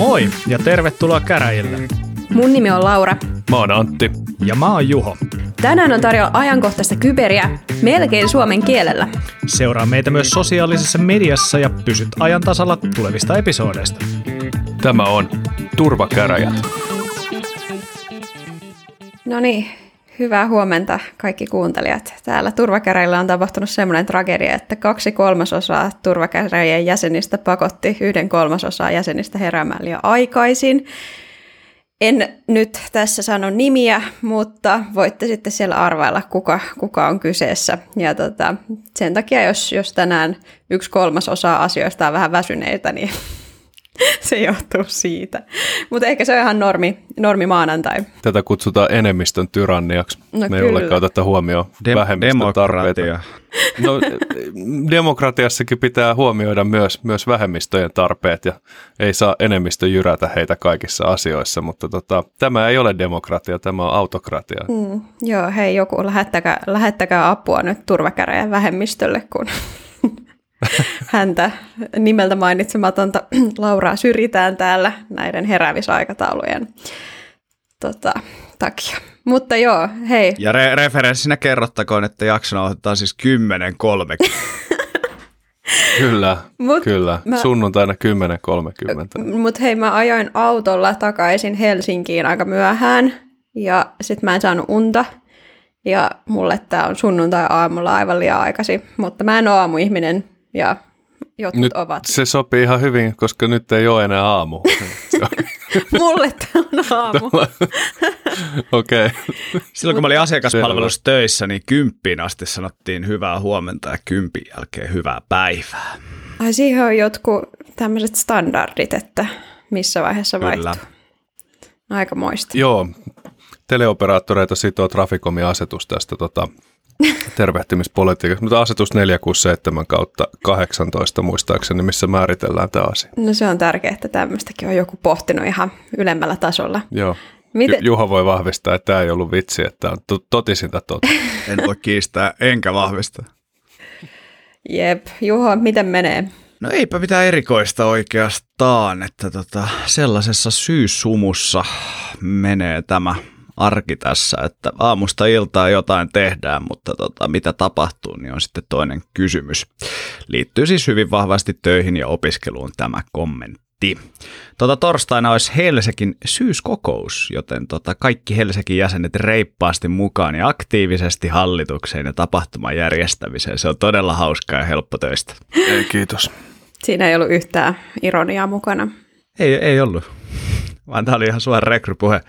Moi ja tervetuloa käräjille. Mun nimi on Laura. Mä oon Antti. Ja mä oon Juho. Tänään on tarjolla ajankohtaista kyberiä melkein suomen kielellä. Seuraa meitä myös sosiaalisessa mediassa ja pysyt ajan tasalla tulevista episodeista. Tämä on Turvakäräjät. No niin, hyvää huomenta kaikki kuuntelijat. Täällä Turvakäräjillä on tapahtunut semmoinen tragedia, että 2/3 Turvakäräjien jäsenistä pakotti 1/3 jäsenistä heräämään liian aikaisin. En nyt tässä sano nimiä, mutta voitte sitten siellä arvailla, kuka on kyseessä. Ja sen takia, jos tänään 1/3 asioista on vähän väsyneitä, niin se johtuu siitä. Mutta ehkä se on ihan normi maanantai. Tätä kutsutaan enemmistön tyranniaksi. No me ei olekaan tätä huomioon vähemmistön tarpeita. No, demokratiassakin pitää huomioida myös vähemmistöjen tarpeet ja ei saa enemmistö jyrätä heitä kaikissa asioissa, mutta tämä ei ole demokratia, tämä on autokratia. Joo, hei joku, lähettäkää apua nyt Turvakäräjän vähemmistölle, kun häntä nimeltä mainitsematonta Lauraa syrjitään täällä näiden heräämisaikataulujen takia. Mutta joo, hei. Ja referenssinä kerrottakoon, että jakson aloitetaan siis 10:30. Kyllä. Sunnuntaina 10:30. Mutta hei, mä ajoin autolla takaisin Helsinkiin aika myöhään ja sit mä en saanut unta. Ja mulle tää on sunnuntai-aamulla aivan liian aikaisin, mutta mä en ole aamuihminen ja jotkut nyt ovat. Se sopii ihan hyvin, koska nyt ei ole enää aamu. Mulle tää on aamu. Okei. Okay. Silloin kun mä olin asiakaspalvelussa töissä, niin 10 asti sanottiin hyvää huomenta ja 10 jälkeen hyvää päivää. Ai siihen on jotkut tämmöiset standardit, että missä vaiheessa vaihtuu. Aika moista. Joo, teleoperaattoreita sitoo Traficomin asetus tästä tervehtimispolitiikasta, mutta asetus 467/18 muistaakseni, missä määritellään tämä asia. No se on tärkeää, että tämmöistäkin on joku pohtinut ihan ylemmällä tasolla. Joo. Juho voi vahvistaa, että tämä ei ollut vitsi, että on totisinta totta. En voi kiistää, enkä vahvistaa. Jep. Juho, miten menee? No eipä mitään erikoista oikeastaan, että sellaisessa syyssumussa menee tämä arki tässä, että aamusta iltaan jotain tehdään, mutta mitä tapahtuu, niin on sitten toinen kysymys. Liittyy siis hyvin vahvasti töihin ja opiskeluun tämä kommentti. Torstaina olisi Helsingin syyskokous, joten kaikki Helsingin jäsenet reippaasti mukaan ja aktiivisesti hallitukseen ja tapahtuman järjestämiseen. Se on todella hauskaa ja helppotöistä. Ei, kiitos. Siinä ei ollut yhtään ironiaa mukana. Ei ollut. Vaan tämä oli ihan suora rekrypuhe.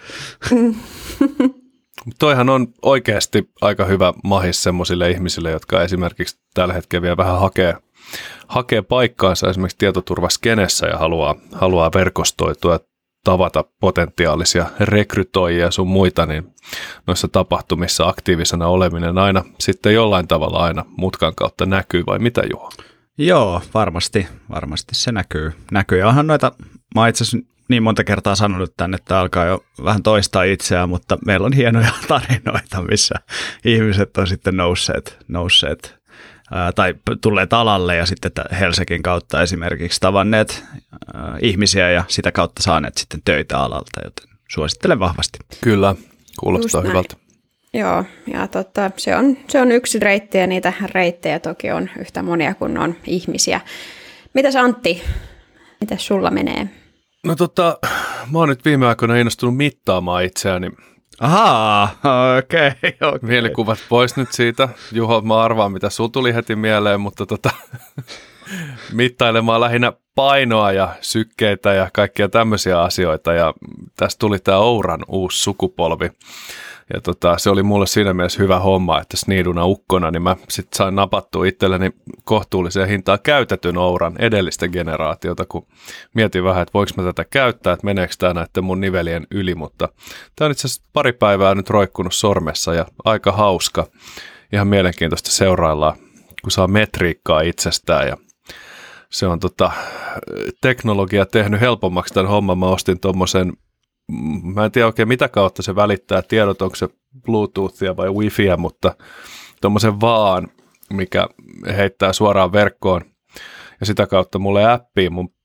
Toihan on oikeasti aika hyvä mahis semmoisille ihmisille, jotka esimerkiksi tällä hetkellä vielä vähän hakee paikkaansa esimerkiksi tietoturvaskenessä ja haluaa verkostoitua ja tavata potentiaalisia rekrytoijia ja sun muita, niin noissa tapahtumissa aktiivisena oleminen aina sitten jollain tavalla aina mutkan kautta näkyy, vai mitä Juho? Joo, varmasti se näkyy. Ja onhan noita, mä itse asiassa niin monta kertaa sanonut tänne, että alkaa jo vähän toistaa itseään, mutta meillä on hienoja tarinoita, missä ihmiset on sitten nousseet tai tulleet alalle ja sitten Helsingin kautta esimerkiksi tavanneet ihmisiä ja sitä kautta saaneet sitten töitä alalta, joten suosittelen vahvasti. Kyllä, kuulostaa hyvältä. Joo, ja se on yksi reitti ja niitä reittejä toki on yhtä monia kuin on ihmisiä. Mitäs Antti, mitäs sulla menee? No mä oon nyt viime aikoina innostunut mittaamaan itseäni. Ahaa, okei. Mielikuvat pois nyt siitä. Juho, mä arvaan mitä sul tuli heti mieleen, mutta mittailemaan lähinnä painoa ja sykkeitä ja kaikkia tämmöisiä asioita. Ja tästä tuli tää Ouran uusi sukupolvi. Ja se oli mulle siinä mielessä hyvä homma, että sniiduna ukkona, niin mä sitten sain napattua itselleni kohtuulliseen hintaan käytetyn Ouran edellistä generaatiota, kun mietin vähän, että voiko mä tätä käyttää, että meneekö tämä näiden mun nivelien yli, mutta tämä on itse asiassa pari päivää nyt roikkunut sormessa ja aika hauska. Ihan mielenkiintoista seuraillaan, kun saa metriikkaa itsestään ja se on teknologia tehnyt helpommaksi tämän homman. Mä ostin tommosen, mä en tiedä oikein mitä kautta se välittää tiedot, onko se Bluetoothia vai Wifiä, mutta tommosen vaan, mikä heittää suoraan verkkoon ja sitä kautta mulle appiin mun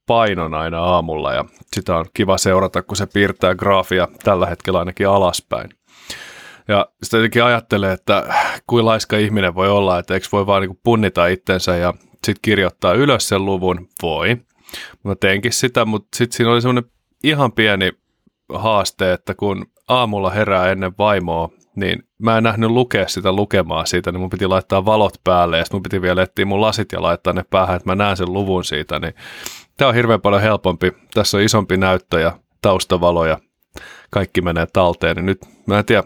painon aina aamulla ja sitä on kiva seurata, kun se piirtää graafia tällä hetkellä ainakin alaspäin. Ja sitä jotenkin ajattelee, että kuin laiska ihminen voi olla, että eikö voi vaan niin kuin punnita itsensä ja sitten kirjoittaa ylös sen luvun. Voi. Mä teinkin sitä, mutta sitten siinä oli semmoinen ihan pieni haaste, että kun aamulla herää ennen vaimoa, niin mä en nähnyt lukea sitä lukemaa siitä, niin mun piti laittaa valot päälle ja sitten mun piti vielä etsiä mun lasit ja laittaa ne päähän, että mä näen sen luvun siitä, niin tää on hirveän paljon helpompi. Tässä on isompi näyttö ja taustavalo ja kaikki menee talteen, niin nyt mä en tiedä,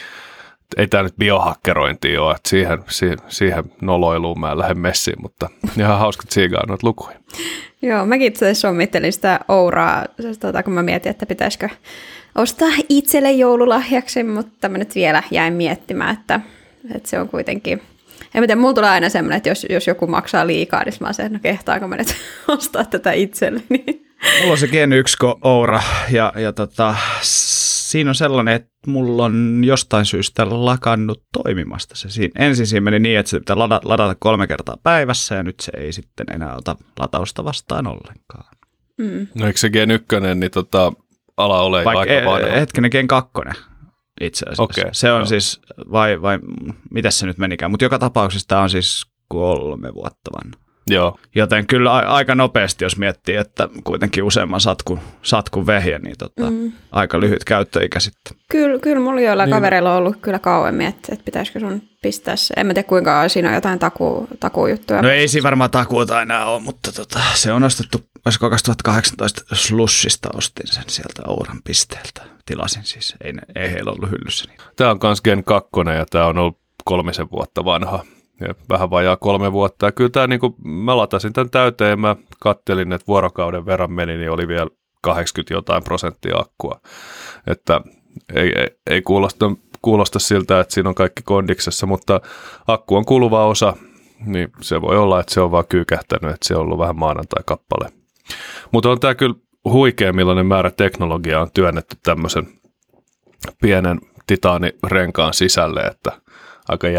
ei tää nyt biohakkerointia ole, että siihen noloiluun mä en lähde messiin, mutta ihan hauska tsiigaa noita lukuja. Joo, mäkin itse asiassa sommittelin sitä Ouraa, kun mä mietin, että pitäisikö ostaa itselle joululahjaksi, mutta mä nyt vielä jäin miettimään, että se on kuitenkin, en tiedä, mulla tulee aina semmoinen, että jos joku maksaa liikaa, niin mä oon se, että no kehtaanko mä nyt ostaa tätä itselleni. Mulla on se Gen 1 Oura ja siinä on sellainen, että mulla on jostain syystä lakannut toimimasta se. Ensin siinä meni niin, että se pitää ladata 3 kertaa päivässä ja nyt se ei sitten enää ota latausta vastaan ollenkaan. No eikö se Gen 1, niin ala ole aika vanha? Hetkinen, Gen 2 itse asiassa. Okay, se on siis, vai mitäs se nyt menikään, mutta joka tapauksessa tämä on siis 3 vuotta vanha. Joo. Joten kyllä aika nopeasti, jos miettii, että kuitenkin useamman satkun vehjä, niin aika lyhyt käyttöikä sitten. Kyllä mulla joilla kavereilla on ollut kyllä kauemmin, että pitäisikö sun pistää se. En mä tiedä kuinka siinä on jotain takuujuttuja. No ei siinä varmaan takuuta enää ole, mutta se on ostettu, olisiko 2018 Slushista ostin sen sieltä Ouran pisteeltä. Tilasin siis, ei heillä ollut hyllyssä niitä. Tämä on kans Gen 2 ja tämä on ollut 3 vuotta vanha. Ja vähän vajaa 3 vuotta. Ja kyllä tämä, niin kuin, mä latasin tämän täyteen ja mä kattelin, että vuorokauden verran meni, niin oli vielä 80% akkua. Että ei kuulosta siltä, että siinä on kaikki kondiksessa, mutta akku on kuluva osa, niin se voi olla, että se on vaan kyykähtänyt, että se on ollut vähän maanantai-kappale. Mutta on tämä kyllä huikea, millainen määrä teknologiaa on työnnetty tämmöisen pienen titaanirenkaan sisälle, että aika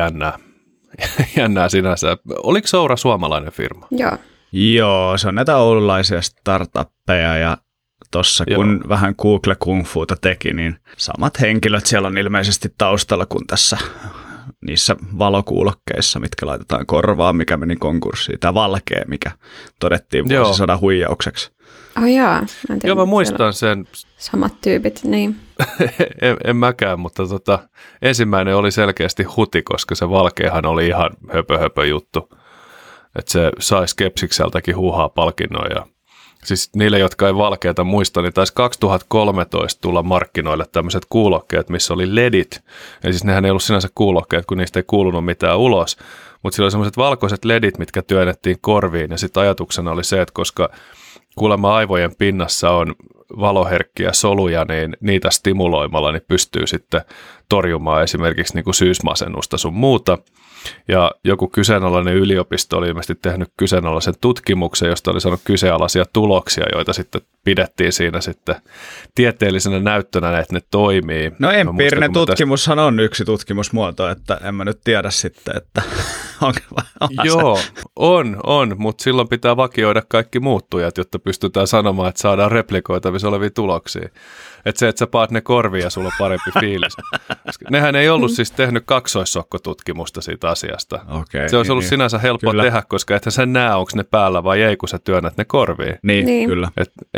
jännää sinänsä. Oliko Oura suomalainen firma? Joo, se on näitä oululaisia startuppeja ja tuossa kun vähän Google Kung Futa teki, niin samat henkilöt siellä on ilmeisesti taustalla kuin tässä niissä valokuulokkeissa, mitkä laitetaan korvaan, mikä meni konkurssiin. Tämä valkea, mikä todettiin vuosisadan huijaukseksi. Jaa. Joo, mä muistan sen. Samat tyypit, niin. en mäkään, mutta ensimmäinen oli selkeästi huti, koska se valkeahan oli ihan höpö juttu. Että se sai Skepsikseltäkin huuhaa palkinnoja. Siis niille, jotka ei valkeata muista, niin taisi 2013 tulla markkinoille tämmöiset kuulokkeet, missä oli ledit. Eli siis nehän ei ollut sinänsä kuulokkeet, kun niistä ei kuulunut mitään ulos. Mutta sillä oli semmoiset valkoiset ledit, mitkä työnnettiin korviin. Ja sitten ajatuksena oli se, että koska kuulemma aivojen pinnassa on valoherkkiä soluja, niin niitä stimuloimalla niin pystyy sitten torjumaan esimerkiksi niin kuin syysmasennusta sun muuta. Ja joku kyseenalainen yliopisto oli ilmeisesti tehnyt kyseenalaisen tutkimuksen, josta oli saanut kyseenalaisia tuloksia, joita sitten pidettiin siinä sitten tieteellisenä näyttönä, että ne toimii. No empiirinen tutkimushan on yksi tutkimusmuoto, että en mä nyt tiedä sitten, että onko Joo, on, mutta silloin pitää vakioida kaikki muuttujat, jotta pystytään sanomaan, että saadaan replikoitavissa olevia tuloksia. Että se, että sä paat ne korviin ja sulla on parempi fiilis. Nehän ei ollut siis tehnyt kaksoissokkotutkimusta siitä asiasta. Okay, se olisi ollut sinänsä helppo tehdä, koska ethän sä näe, onko ne päällä vai ei, kun sä työnnät ne korviin. Niin. Kyllä.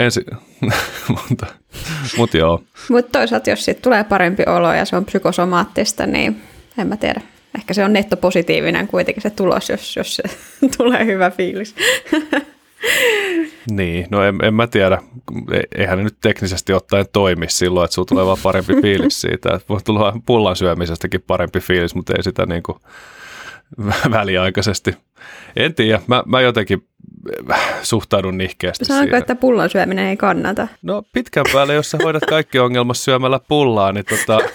Mutta joo. Mutta toisaalta, jos siitä tulee parempi olo ja se on psykosomaattista, niin en mä tiedä. Ehkä se on nettopositiivinen kuitenkin se tulos, jos se tulee hyvä fiilis. Niin, no en mä tiedä. Eihän ne nyt teknisesti ottaen toimi silloin, että sulla tulee vaan parempi fiilis siitä. Että voi tulla pullan syömisestäkin parempi fiilis, mutta ei sitä niin kuin väliaikaisesti. En tiedä, mä jotenkin suhtaudun nihkeästi siihen. Sanoinko, että pullan syöminen ei kannata? No pitkän päälle, jos sä hoidat kaikki ongelmat syömällä pullaa, niin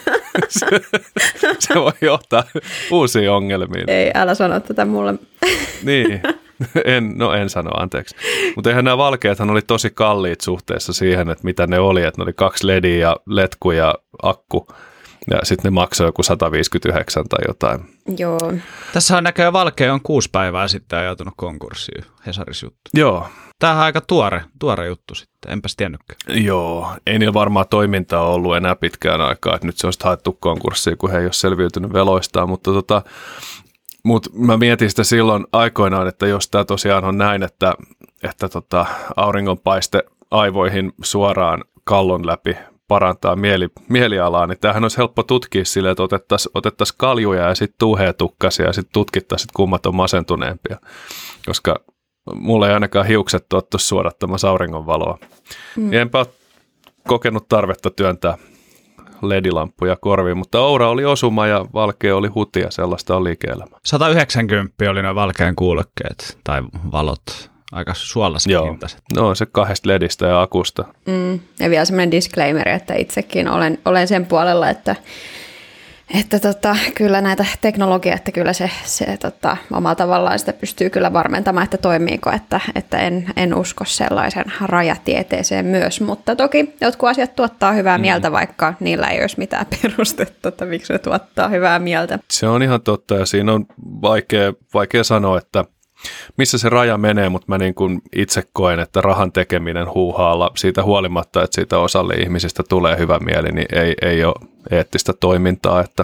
se voi johtaa uusiin ongelmiin. Ei, älä sano tätä mulle. Niin. En sano, anteeksi. Mutta eihän nämä valkeathan oli tosi kalliit suhteessa siihen, että mitä ne oli. Että ne oli 2 lediä ja letku ja akku. Ja sitten ne maksoi joku 159 tai jotain. Joo. Tässä on näköjään Valkea on 6 päivää sitten ajautunut konkurssiin, Hesaris juttu. Joo. Tämähän on aika tuore juttu sitten, enpäs tiennytkään. Joo, ei niillä varmaan toimintaa ollut enää pitkään aikaa, että nyt se on haettu konkurssiin, kun he ei ole selviytynyt veloistaan, mutta mä mietin sitä silloin aikoinaan, että jos tämä tosiaan on näin, että auringonpaiste aivoihin suoraan kallon läpi parantaa mielialaa, niin tämähän olisi helppo tutkia silleen, että otettaisiin kaljuja ja sitten tuuheetukkasia ja sitten tutkittaisiin, kummat on masentuneempia, koska mulla ei ainakaan hiukset tottu suodattamassa auringonvaloa. Enpä ole kokenut tarvetta työntää LED-lamppuja korviin, mutta Oura oli osuma ja Valkea oli huti ja sellaista on liike-elämä. 190 oli noin Valkean kuulokkeet tai valot. Aika suolaisen hintaiset. No se 2 LEDistä ja akusta. Ja vielä semmoinen disclaimer, että itsekin olen sen puolella, että kyllä näitä teknologiaa, että kyllä se omalla tavallaan sitä pystyy kyllä varmentamaan, että toimiiko, että en usko sellaisen rajatieteeseen myös, mutta toki jotkut asiat tuottaa hyvää mieltä, vaikka niillä ei olisi mitään perustetta, että miksi ne tuottaa hyvää mieltä. Se on ihan totta ja siinä on vaikea sanoa, että missä se raja menee, mutta mä niin kuin itse koen, että rahan tekeminen huuhaalla siitä huolimatta, että siitä osalle ihmisistä tulee hyvä mieli, niin ei ole eettistä toimintaa, että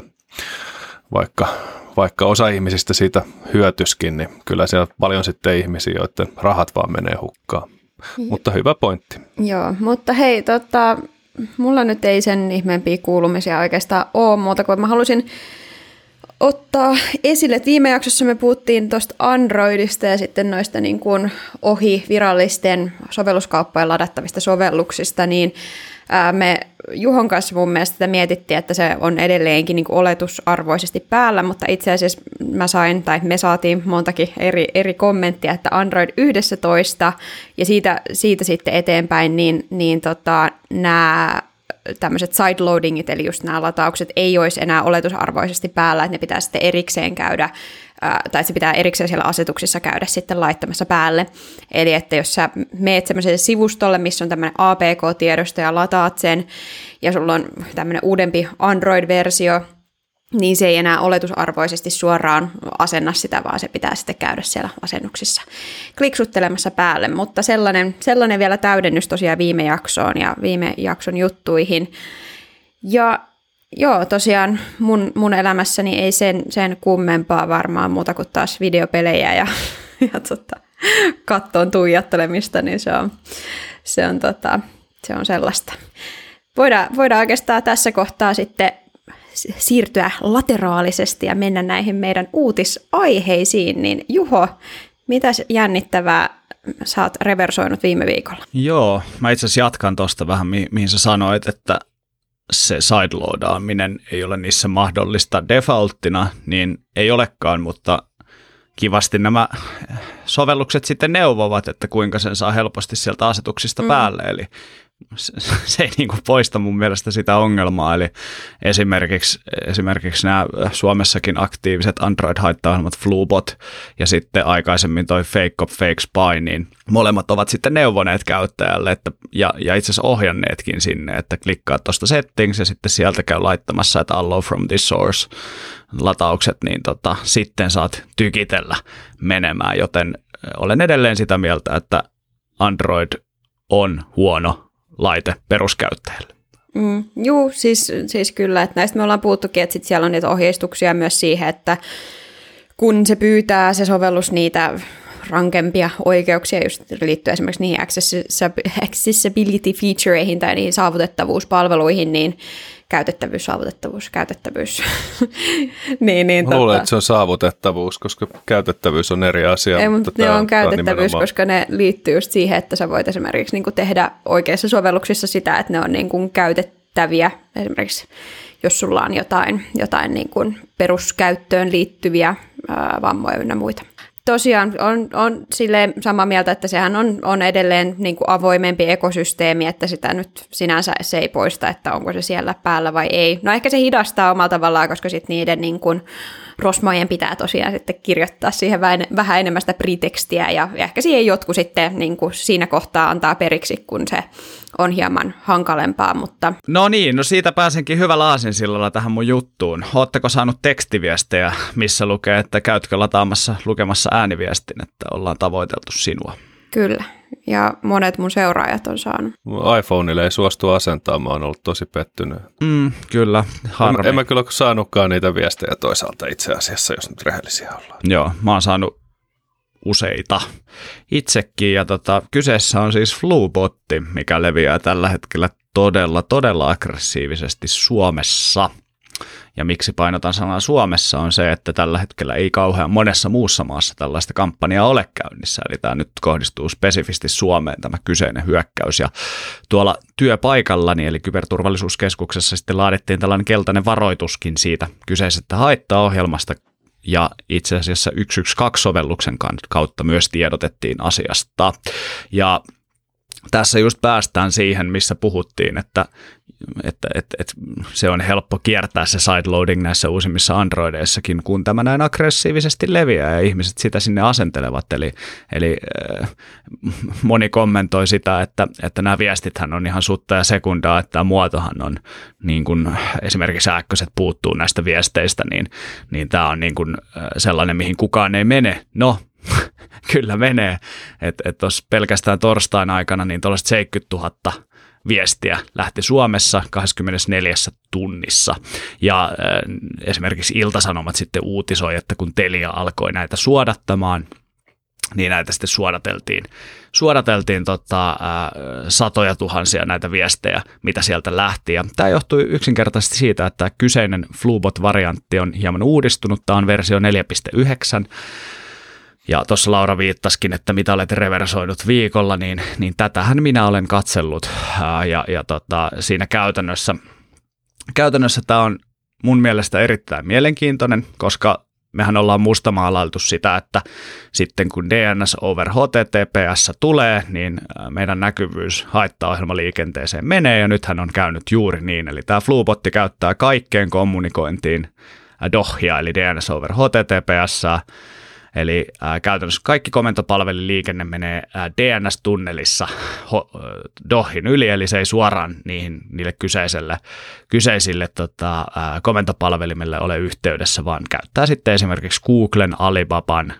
vaikka osa ihmisistä siitä hyötyskin, niin kyllä siellä on paljon sitten ihmisiä, joiden rahat vaan menee hukkaan. Mutta hyvä pointti. Joo, mutta hei, mulla nyt ei sen ihmeempiä kuulumisia oikeastaan ole muuta kuin mä halusin ottaa esille, että viime jaksossa me puhuttiin tuosta Androidista ja sitten noista niin kuin ohi virallisten sovelluskauppojen ladattavista sovelluksista, niin me Juhon kanssa mun mielestä sitä mietittiin, että se on edelleenkin niin kuin oletusarvoisesti päällä, mutta itse asiassa me saatiin montakin eri kommenttia, että Android 11 ja siitä sitten eteenpäin, niin nämä tämmöiset sideloadingit, eli just nämä lataukset, ei olisi enää oletusarvoisesti päällä, että ne pitää sitten erikseen käydä, tai se pitää erikseen siellä asetuksissa käydä sitten laittamassa päälle. Eli että jos sä meet semmoiselle sivustolle, missä on tämmöinen APK-tiedosto ja lataat sen, ja sulla on tämmöinen uudempi Android-versio, niin se ei enää oletusarvoisesti suoraan asenna sitä, vaan se pitää sitten käydä siellä asennuksissa kliksuttelemassa päälle. Mutta sellainen vielä täydennys tosiaan viime jaksoon ja viime jakson juttuihin. Ja joo, tosiaan mun elämässäni ei sen kummempaa varmaan muuta kuin taas videopelejä ja kattoon tuijattelemista, niin se on sellaista. Voidaan oikeastaan tässä kohtaa sitten siirtyä lateraalisesti ja mennä näihin meidän uutisaiheisiin, niin Juho, mitäs jännittävää sä oot reversoinut viime viikolla? Joo, mä itse asiassa jatkan tuosta vähän, mihin sä sanoit, että se sideloadaaminen ei ole niissä mahdollista defaulttina, niin ei olekaan, mutta kivasti nämä sovellukset sitten neuvovat, että kuinka sen saa helposti sieltä asetuksista päälle, eli se ei niin kuin poista mun mielestä sitä ongelmaa, eli esimerkiksi nämä Suomessakin aktiiviset Android-haittaohjelmat Flubot ja sitten aikaisemmin toi Fake Spy, niin molemmat ovat sitten neuvoneet käyttäjälle ja itse asiassa ohjanneetkin sinne, että klikkaa tuosta settings ja sitten sieltä käy laittamassa, että allow from this source lataukset, niin sitten saat tykitellä menemään, joten olen edelleen sitä mieltä, että Android on huono laite peruskäyttäjälle. Joo, siis kyllä, että näistä me ollaan puhuttukin, että sit siellä on niitä ohjeistuksia myös siihen, että kun se pyytää se sovellus niitä rankempia oikeuksia, just liittyen esimerkiksi niihin accessibility featureihin tai niihin saavutettavuuspalveluihin, niin käytettävyys. niin, luulen, että se on saavutettavuus, koska käytettävyys on eri asia. Ei, mutta ne on käytettävyys, koska ne liittyy just siihen, että sä voit esimerkiksi niin kuin tehdä oikeissa sovelluksissa sitä, että ne on niin kuin käytettäviä. Esimerkiksi jos sulla on jotain niin kuin peruskäyttöön liittyviä vammoja ynnä muita. Tosiaan on silleen samaa mieltä, että sehän on edelleen niin kuin avoimempi ekosysteemi, että sitä nyt sinänsä se ei poista, että onko se siellä päällä vai ei. No ehkä se hidastaa omalla tavallaan, koska sitten niiden niin kuin Rosmojen pitää tosiaan sitten kirjoittaa siihen vähän enemmän sitä pretekstiä ja ehkä siihen jotkut sitten niin kuin siinä kohtaa antaa periksi, kun se on hieman hankalempaa, mutta... No niin, no siitä pääsenkin hyvällä aasinsillalla tähän mun juttuun. Ootteko saanut tekstiviestejä, missä lukee, että käytkö lukemassa ääniviestin, että ollaan tavoiteltu sinua? Kyllä, ja monet mun seuraajat on saanut. iPhoneille ei suostu asentaa, mä oon ollut tosi pettynyt. Kyllä, harmi. En mä kyllä saanutkaan niitä viestejä toisaalta itse asiassa, jos nyt rehellisiä ollaan. Joo, mä oon saanut useita itsekin, ja kyseessä on siis Flubotti, mikä leviää tällä hetkellä todella aggressiivisesti Suomessa. Ja miksi painotan sanaa Suomessa on se, että tällä hetkellä ei kauhean monessa muussa maassa tällaista kampanjaa ole käynnissä. Eli tämä nyt kohdistuu spesifisti Suomeen tämä kyseinen hyökkäys. Ja tuolla työpaikallani eli Kyberturvallisuuskeskuksessa sitten laadittiin tällainen keltainen varoituskin siitä kyseisestä haittaohjelmasta. Ja itse asiassa 112-sovelluksen kautta myös tiedotettiin asiasta. Ja tässä just päästään siihen, missä puhuttiin, että se on helppo kiertää se sideloading näissä uusimmissa Androideissakin, kun tämä näin aggressiivisesti leviää ja ihmiset sitä sinne asentelevat. Eli moni kommentoi sitä, että nämä viestithän on ihan sutta ja sekundaa, että tämä muotohan on niin kuin esimerkiksi ääkköset puuttuu näistä viesteistä, niin tämä on niin kuin sellainen, mihin kukaan ei mene. No, kyllä menee. Että tuossa pelkästään torstain aikana niin tuollaiset 70 000 viestiä lähti Suomessa 24 tunnissa. Ja esimerkiksi Ilta-Sanomat sitten uutisoi, että kun Telia alkoi näitä suodattamaan, niin näitä sitten suodateltiin satoja tuhansia näitä viestejä, mitä sieltä lähti. Ja tämä johtui yksinkertaisesti siitä, että kyseinen Flubot-variantti on hieman uudistunut. Tämä on versio 4.9. Ja tuossa Laura viittasikin, että mitä olet reversoinut viikolla, niin tätähän minä olen katsellut. Siinä käytännössä tämä on mun mielestä erittäin mielenkiintoinen, koska mehän ollaan mustamaalailtu sitä, että sitten kun DNS over HTTPS tulee, niin meidän näkyvyys haittaohjelmaliikenteeseen menee, ja nythän on käynyt juuri niin. Eli tämä Flubotti käyttää kaikkeen kommunikointiin DOHia, eli DNS over HTTPS. Eli käytännössä kaikki komentopalveliliikenne menee DNS-tunnelissa DOHin yli, eli se ei suoraan niille kyseisille komentopalvelimille ole yhteydessä, vaan käyttää sitten esimerkiksi Googlen, Alibaban,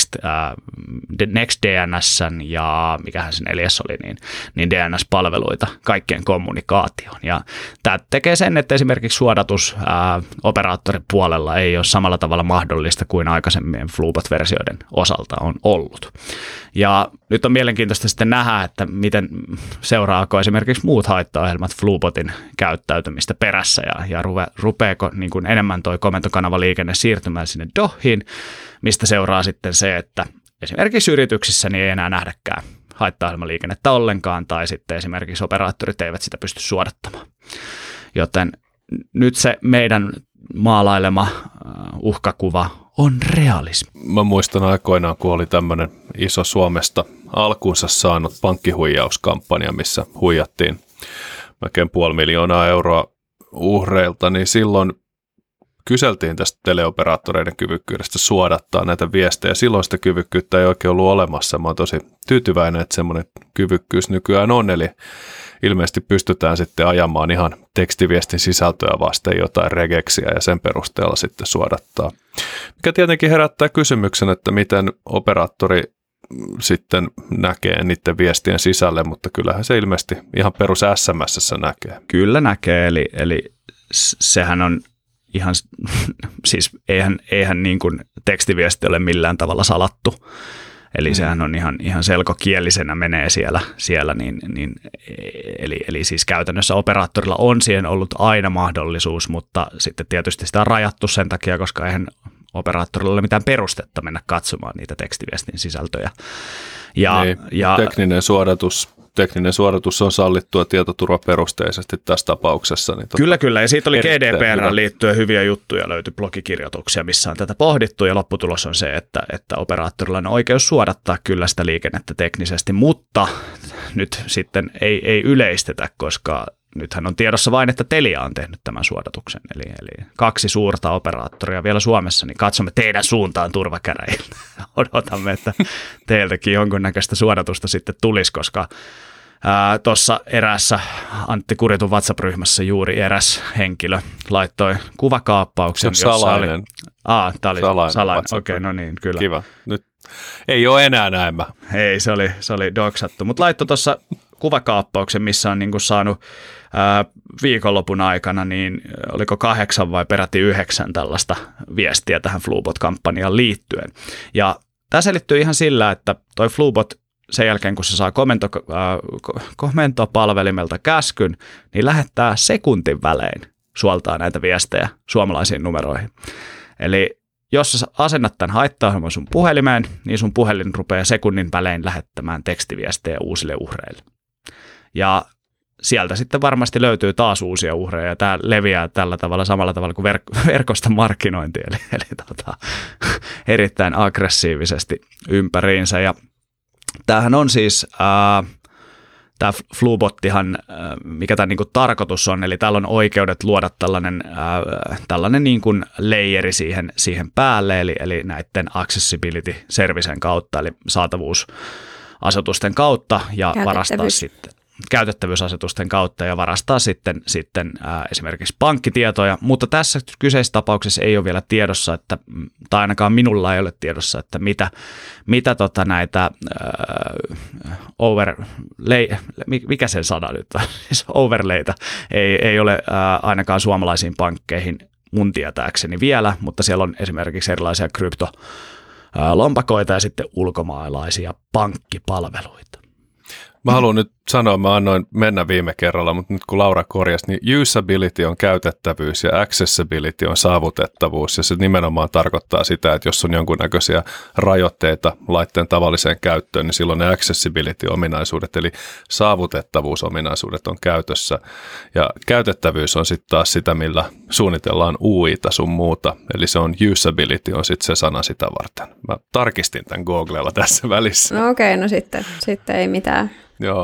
NextDNSn ja mikähän se neljäs oli, niin DNS-palveluita kaikkien kommunikaatioon. Ja tämä tekee sen, että esimerkiksi suodatus operaattoripuolella ei ole samalla tavalla mahdollista kuin aikaisemmin Flubot-versioiden osalta on ollut. Ja nyt on mielenkiintoista sitten nähdä, että miten seuraako esimerkiksi muut haittaohjelmat Flubotin käyttäytymistä perässä ja rupeeko niin kuin enemmän toi komentokanavaliikenne siirtymään sinne DOHiin, mistä seuraa sitten se, että esimerkiksi yrityksissä niin ei enää nähdäkään haittaohjelmaliikennettä ollenkaan tai sitten esimerkiksi operaattorit eivät sitä pysty suodattamaan. Joten nyt se meidän maalailema uhkakuva on realismi. Mä muistan aikoinaan, kun oli tämmöinen iso Suomesta alkuunsa saanut pankkihuijauskampanja, missä huijattiin melkein 500 000 euroa uhreilta, niin silloin kyseltiin tästä teleoperaattoreiden kyvykkyydestä suodattaa näitä viestejä. Silloin sitä kyvykkyyttä ei oikein ollut olemassa. Mä oon tosi tyytyväinen, että semmoinen kyvykkyys nykyään on, eli ilmeisesti pystytään sitten ajamaan ihan tekstiviestin sisältöä vasten jotain regeksiä ja sen perusteella sitten suodattaa. Mikä tietenkin herättää kysymyksen, että miten operaattori sitten näkee niiden viestien sisälle, mutta kyllähän se ilmeisesti ihan perus SMS:ssä näkee. Kyllä näkee, eli sehän on ihan, siis eihän niin kuin tekstiviesti ole millään tavalla salattu. Eli sehän on ihan selkokielisenä menee siellä eli siis käytännössä operaattorilla on siihen ollut aina mahdollisuus, mutta sitten tietysti sitä on rajattu sen takia, koska eihän operaattorilla ole mitään perustetta mennä katsomaan niitä tekstiviestin sisältöjä. Tekninen suodatus on sallittua tietoturvaperusteisesti tässä tapauksessa. Niin kyllä, ja siitä oli GDPR liittyen hyviä juttuja, löytyi blogikirjoituksia, missä on tätä pohdittu, ja lopputulos on se, että operaattorilla on oikeus suodattaa kyllä sitä liikennettä teknisesti, mutta nyt sitten ei yleistetä, koska nythän on tiedossa vain, että Telia on tehnyt tämän suodatuksen, eli 2 suurta operaattoria vielä Suomessa, niin katsomme teidän suuntaan turvakäräjiltä. Odotamme, että teiltäkin jonkunnäköistä suodatusta sitten tulisi, koska tuossa eräässä Antti Kuritun WhatsApp-ryhmässä juuri eräs henkilö laittoi kuvakaappauksen. Se on salainen. Tämä oli salainen. Okei, no niin, kyllä. Kiva. Nyt ei ole enää näemmä. Ei, se oli doksattu, mutta laittoi tuossa kuvakaappauksen, missä on niin kuin saanut viikonlopun aikana, niin oliko 8 vai peräti 9 tällaista viestiä tähän Flubot-kampanjaan liittyen. Ja tämä selittyy ihan sillä, että toi Flubot sen jälkeen, kun se saa komentopalvelimelta käskyn, niin lähettää sekuntin välein suoltaa näitä viestejä suomalaisiin numeroihin. Eli jos sä asennat tämän haittaohjelman sun puhelimeen, niin sun puhelin rupeaa sekunnin välein lähettämään tekstiviestejä uusille uhreille. Ja sieltä sitten varmasti löytyy taas uusia uhreja, ja tämä leviää tällä tavalla samalla tavalla kuin verkosta markkinointi, eli erittäin aggressiivisesti ympäriinsä. Ja tämähän on siis, tämä Flubottihan, mikä tämän niin kuin tarkoitus on, eli täällä on oikeudet luoda tällainen niin kuin layeri siihen päälle, eli näiden accessibility-servicen kautta, eli saatavuusasetusten kautta ja varastaa sitten käytettävyysasetusten kautta ja varastaa sitten esimerkiksi pankkitietoja, mutta tässä kyseisessä tapauksessa ei ole vielä tiedossa, tai ainakaan minulla ei ole tiedossa, että mitä näitä mikä sen sana nyt on, siis overlayta ei ole ainakaan suomalaisiin pankkeihin mun tietääkseni vielä, mutta siellä on esimerkiksi erilaisia kryptolompakoita ja sitten ulkomaalaisia pankkipalveluita. Mä haluan nyt sanoa, mä annoin mennä viime kerralla, mutta nyt kun Laura korjasi, niin usability on käytettävyys ja accessibility on saavutettavuus. Ja se nimenomaan tarkoittaa sitä, että jos on jonkunnäköisiä rajoitteita laitteen tavalliseen käyttöön, niin silloin ne accessibility-ominaisuudet, eli saavutettavuusominaisuudet on käytössä. Ja käytettävyys on sitten taas sitä, millä suunnitellaan UIta sun muuta. Eli se on usability on sitten se sana sitä varten. Mä tarkistin tämän Googlella tässä välissä. No okei, no sitten ei mitään.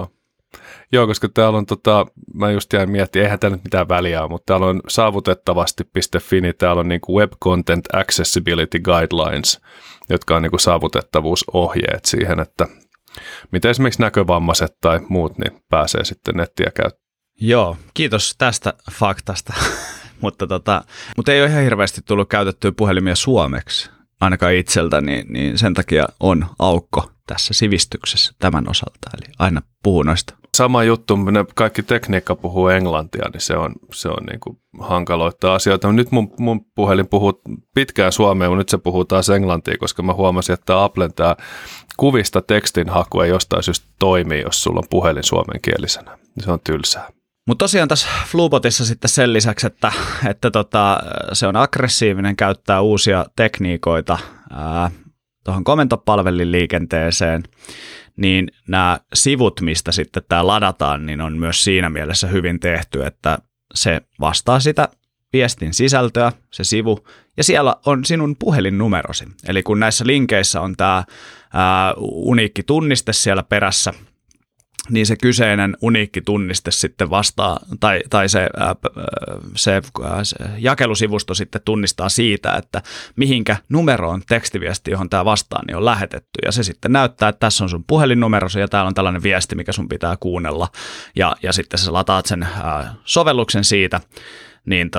Joo, koska täällä on, mä just jäin miettimään, eihän täällä nyt mitään väliä ole, mutta täällä on saavutettavasti.fi, niin täällä on niin kuin Web Content Accessibility Guidelines, jotka on niin kuin saavutettavuusohjeet siihen, että miten esimerkiksi näkövammaiset tai muut niin pääsee sitten nettiä käyttämään. Joo, kiitos tästä faktasta, mutta ei ole ihan hirveästi tullut käytettyä puhelimia suomeksi, ainakaan itseltä, niin sen takia on aukko tässä sivistyksessä tämän osalta, eli aina puhuu noista. Sama juttu, ne kaikki tekniikka puhuu englantia, niin se on niin kuin hankaloittaa asioita. Nyt mun puhelin puhuu pitkään suomea, mutta nyt se puhuu taas englantia, koska mä huomasin, että Applen tämä kuvista tekstinhaku ei jostain syystä toimi, jos sulla on puhelin suomenkielisenä. Se on tylsää. Mutta tosiaan tässä Flubotissa sitten sen lisäksi, että se on aggressiivinen, käyttää uusia tekniikoita tuohon komentopalvelin liikenteeseen, niin nämä sivut, mistä sitten tämä ladataan, niin on myös siinä mielessä hyvin tehty, että se vastaa sitä viestin sisältöä, se sivu, ja siellä on sinun puhelinnumerosi. Eli kun näissä linkeissä on tämä uniikki tunniste siellä perässä, niin se kyseinen uniikki tunniste sitten vastaa, tai se jakelusivusto sitten tunnistaa siitä, että mihinkä numeroon tekstiviesti, johon tämä vastaa, niin on lähetetty. Ja se sitten näyttää, että tässä on sun puhelinnumerosi ja täällä on tällainen viesti, mikä sun pitää kuunnella. Ja sitten sä lataat sen sovelluksen siitä, niin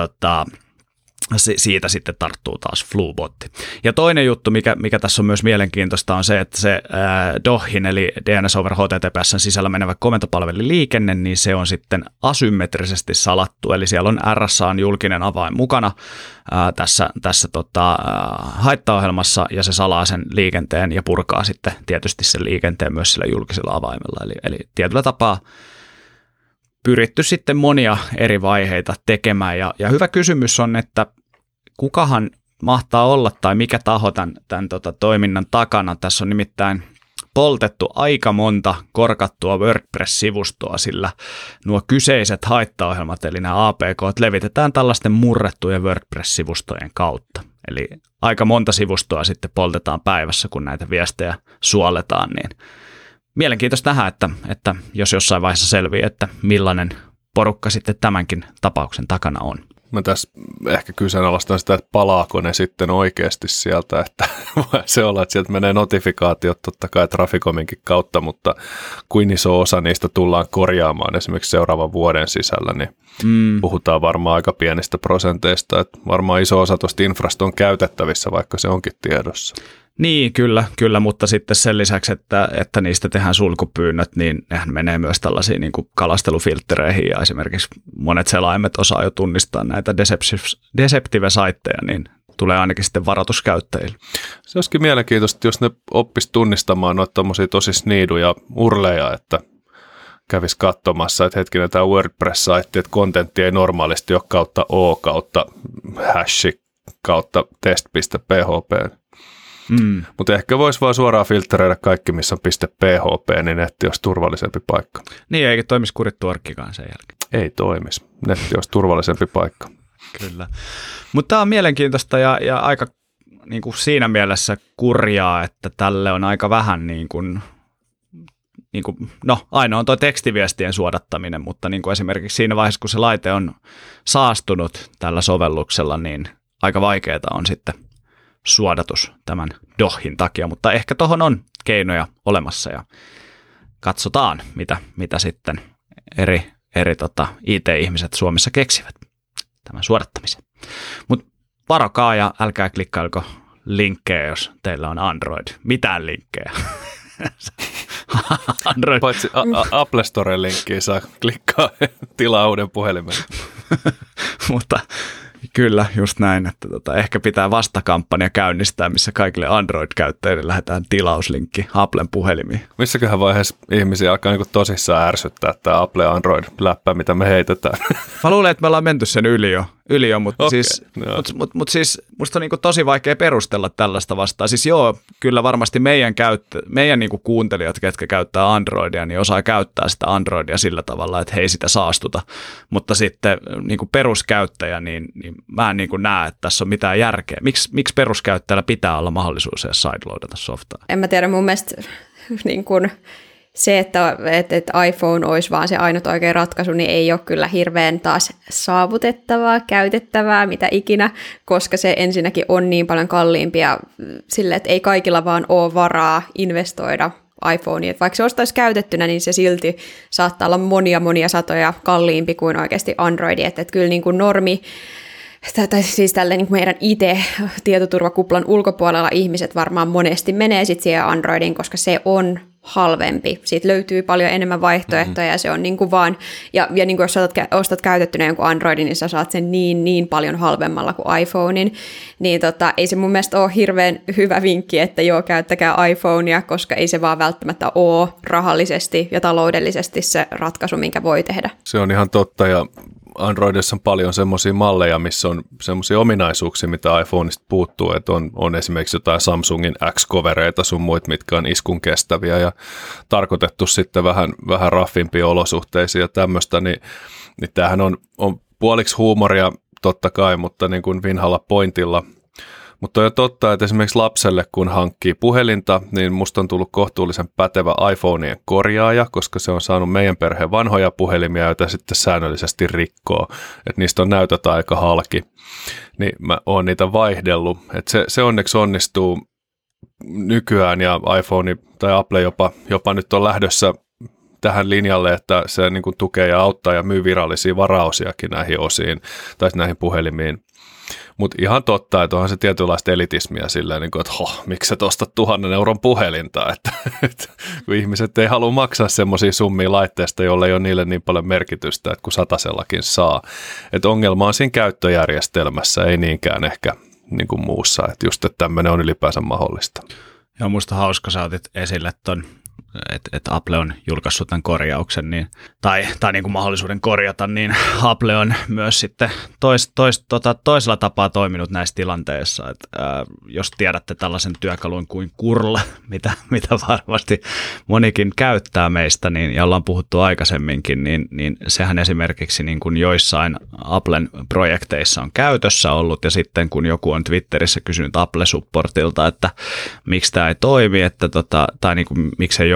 siitä sitten tarttuu taas Flubotti. Ja toinen juttu, mikä tässä on myös mielenkiintoista, on se, että se DOHin eli DNS over HTTPS:n sisällä menevä komentopalvelin liikenne, niin se on sitten asymmetrisesti salattu. Eli siellä on RSA:n julkinen avain mukana tässä haittaohjelmassa, ja se salaa sen liikenteen ja purkaa sitten tietysti sen liikenteen myös sillä julkisella avaimella. Eli tietyllä tapaa pyritty sitten monia eri vaiheita tekemään. Ja hyvä kysymys on, että kukahan mahtaa olla tai mikä taho tämän toiminnan takana. Tässä on nimittäin poltettu aika monta korkattua WordPress-sivustoa, sillä nuo kyseiset haittaohjelmat, eli nämä APK:t, levitetään tällaisten murrettujen WordPress-sivustojen kautta. Eli aika monta sivustoa sitten poltetaan päivässä, kun näitä viestejä suoletaan, niin mielenkiintoista nähdä, että jos jossain vaiheessa selviää, että millainen porukka sitten tämänkin tapauksen takana on. Mä tässä ehkä kyseenalaistan sitä, että palaako ne sitten oikeasti sieltä, että voi se olla, että sieltä menee notifikaatiot totta kai Traficominkin kautta, mutta kuin iso osa niistä tullaan korjaamaan esimerkiksi seuraavan vuoden sisällä, niin puhutaan varmaan aika pienistä prosenteista, että varmaan iso osa tuosta infrasta on käytettävissä, vaikka se onkin tiedossa. Niin, kyllä, mutta sitten sen lisäksi, että niistä tehdään sulkupyynnöt, niin nehän menee myös tällaisiin niin kuin kalastelufilttereihin ja esimerkiksi monet selaimet osaa jo tunnistaa näitä deceptive-saitteja, niin tulee ainakin sitten varoitus käyttäjille. Se olisikin mielenkiintoista, jos ne oppisi tunnistamaan noita tommosia tosi sniiduja urleja, että kävisi katsomassa, että hetkinen tämä WordPress-saitti, että kontentti ei normaalisti ole kautta O kautta hashi kautta test.php. Mutta ehkä voisi vaan suoraan filtreidä kaikki, missä on .php, niin netti olisi turvallisempi paikka. Niin, eikä toimisi kurittu arkkikaan sen jälkeen. Ei toimisi. Netti olisi turvallisempi paikka. Kyllä. Mutta tämä on mielenkiintoista ja aika niin kuin siinä mielessä kurjaa, että tälle on aika vähän ainoa on tuo tekstiviestien suodattaminen, mutta niin kuin esimerkiksi siinä vaiheessa, kun se laite on saastunut tällä sovelluksella, niin aika vaikeaa on sitten suodatus tämän DOHin takia, mutta ehkä tuohon on keinoja olemassa ja katsotaan, mitä sitten eri IT-ihmiset Suomessa keksivät tämän suodattamisen. Mutta varokaa ja älkää klikkailko linkkejä, jos teillä on Android. Mitään linkkejä. Android. Paitsi Apple Storen linkkiä saa klikkaa tilaa uuden puhelimen. Mutta kyllä, just näin, että ehkä pitää vastakampanja käynnistää, missä kaikille Android-käyttäjille lähdetään tilauslinkki Applen puhelimiin. Missäköhän vaiheessa ihmisiä alkaa niin tosissaan ärsyttää tämä Apple Android-läppä, mitä me heitetään? Mä luulen, että me ollaan menty sen yli jo, mutta okay, siis musta on niin tosi vaikea perustella tällaista vastaan. Siis joo, kyllä varmasti meidän niin kuuntelijat, ketkä käyttää Androidia, niin osaa käyttää sitä Androidia sillä tavalla, että he ei sitä saastuta. Mutta sitten niin peruskäyttäjä, niin mä en niin näe, että tässä on mitään järkeä. Miksi peruskäyttäjällä pitää olla mahdollisuus edes sideloadata softaa? En mä tiedä, mun mielestä niin kuin se, että iPhone olisi vaan se ainut oikea ratkaisu, niin ei ole kyllä hirveän taas saavutettavaa, käytettävää, mitä ikinä, koska se ensinnäkin on niin paljon kalliimpia sille, että ei kaikilla vaan ole varaa investoida iPhoneen. Vaikka se ostaisi käytettynä, niin se silti saattaa olla monia satoja kalliimpi kuin oikeasti Androidi. Että kyllä niin kuin normi, tai siis tälle niin kuin meidän IT-tietoturvakuplan ulkopuolella ihmiset varmaan monesti menee sitten siihen Androidiin, koska se on halvempi. Siitä löytyy paljon enemmän vaihtoehtoja ja se on niin kuin vaan, ja niin kuin jos ostat käytettynä jonkun Androidin, niin sä saat sen niin paljon halvemmalla kuin iPhonein, niin ei se mun mielestä ole hirveän hyvä vinkki, että joo, käyttäkää iPhonea, koska ei se vaan välttämättä ole rahallisesti ja taloudellisesti se ratkaisu, minkä voi tehdä. Se on ihan totta, ja Androidissa on paljon semmoisia malleja, missä on semmoisia ominaisuuksia, mitä iPhoneista puuttuu, että on esimerkiksi jotain Samsungin X-covereita sun muut, mitkä on iskun kestäviä ja tarkoitettu sitten vähän raffimpiin olosuhteisiin ja tämmöistä, niin tämähän on puoliksi huumoria totta kai, mutta niin kuin vinhalla pointilla. Mutta on totta, että esimerkiksi lapselle, kun hankkii puhelinta, niin musta on tullut kohtuullisen pätevä iPhoneien korjaaja, koska se on saanut meidän perheen vanhoja puhelimia, joita sitten säännöllisesti rikkoo. Että niistä on näytöt aika halki. Niin mä oon niitä vaihdellut. Että se onneksi onnistuu nykyään ja iPhone tai Apple jopa nyt on lähdössä tähän linjalle, että se niin kuin tukee ja auttaa ja myy virallisia varausiakin näihin osiin tai näihin puhelimiin. Mutta ihan totta, että onhan se tietynlaista elitismiä silleen, että miksi sä ostat 1 000 euron puhelinta, että kun ihmiset ei halua maksaa semmoisia summia laitteesta, jolle ei ole niille niin paljon merkitystä, että kun satasellakin saa. Että ongelma on siinä käyttöjärjestelmässä, ei niinkään ehkä niin kuin muussa, että just että tämmöinen on ylipäänsä mahdollista. Joo, musta hauska sä otit esille ton, että Apple on julkaissut tämän korjauksen, niin, tai niin kuin mahdollisuuden korjata, niin Apple on myös sitten toisella tapaa toiminut näissä tilanteissa. Jos tiedätte tällaisen työkalun kuin Curl, mitä varmasti monikin käyttää meistä, niin, ja ollaan puhuttu aikaisemminkin, niin sehän esimerkiksi niin kuin joissain Applen projekteissa on käytössä ollut, ja sitten kun joku on Twitterissä kysynyt Apple-supportilta, että miksi tämä ei toimi, tai niin kuin, miksei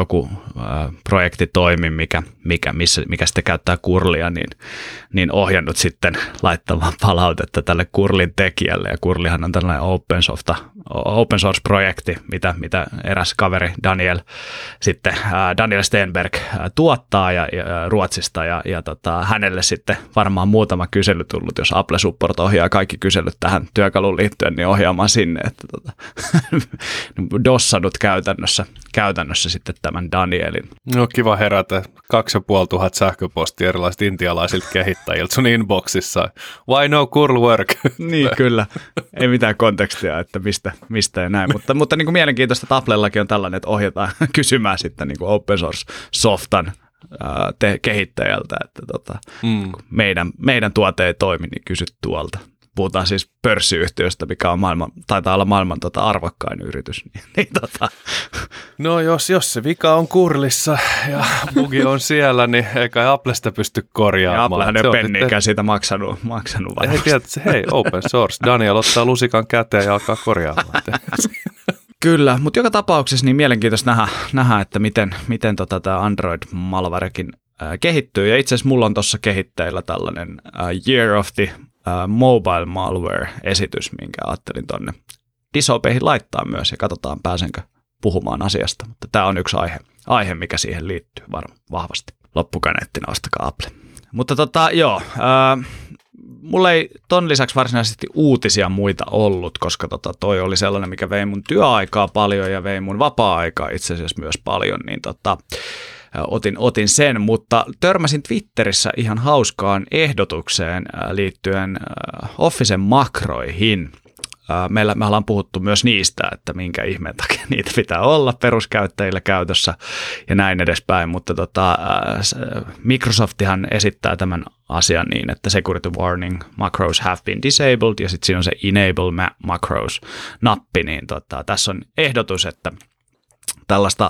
joku projekti toimi, mikä sitten käyttää curlia, niin ohjannut sitten laittamaan palautetta tälle curlin tekijälle. Ja curlihan on tällainen open source-projekti, mitä eräs kaveri Daniel Stenberg tuottaa ja Ruotsista. Ja hänelle sitten varmaan muutama kysely tullut, jos Apple Support ohjaa kaikki kyselyt tähän työkaluun liittyen, niin ohjaamaan sinne, että dossannut käytännössä sitten tämän Danielin. No kiva herätä 2500 sähköpostia erilaisilta intialaisilta kehittäjiltä sun inboxissa. Why no curl work? Niin kyllä, ei mitään kontekstia, että mistä ja näin, mutta niin kuin mielenkiintoista, että Applellakin on tällainen, että ohjataan kysymään sitten niin kuin open source softan kehittäjältä, että meidän tuote ei toimi, niin kysy tuolta. Puhutaan siis pörssiyhtiöstä, mikä on taitaa olla maailman arvokkain yritys. No jos se vika on curlissa ja bugi on siellä, niin eikä Applesta pysty korjaamaan. Ja Applehan ei ole penniikään siitä maksanut Hei, tiedätkö, open source. Daniel ottaa lusikan käteen ja alkaa korjaamaan. Kyllä, mutta joka tapauksessa niin mielenkiintoista nähdä että miten tämä Android-malwarekin kehittyy. Ja itse asiassa mulla on tuossa kehitteillä tällainen Year of the Mobile Malware-esitys, minkä ajattelin tuonne Disopeihin laittaa myös, ja katsotaan pääsenkö puhumaan asiasta. Mutta tämä on yksi aihe mikä siihen liittyy vahvasti. Loppukaneettina ostakaa Apple. Mutta mulla ei ton lisäksi varsinaisesti uutisia muita ollut, koska toi oli sellainen, mikä vei mun työaikaa paljon ja vei mun vapaa-aikaa itse asiassa myös paljon, niin otin sen, mutta törmäsin Twitterissä ihan hauskaan ehdotukseen liittyen Officen makroihin. Me ollaan puhuttu myös niistä, että minkä ihmeen takia niitä pitää olla peruskäyttäjillä käytössä ja näin edespäin, mutta Microsoftihan esittää tämän asian niin, että security warning macros have been disabled ja sitten siinä on se enable macros-nappi, niin tässä on ehdotus, että tällaista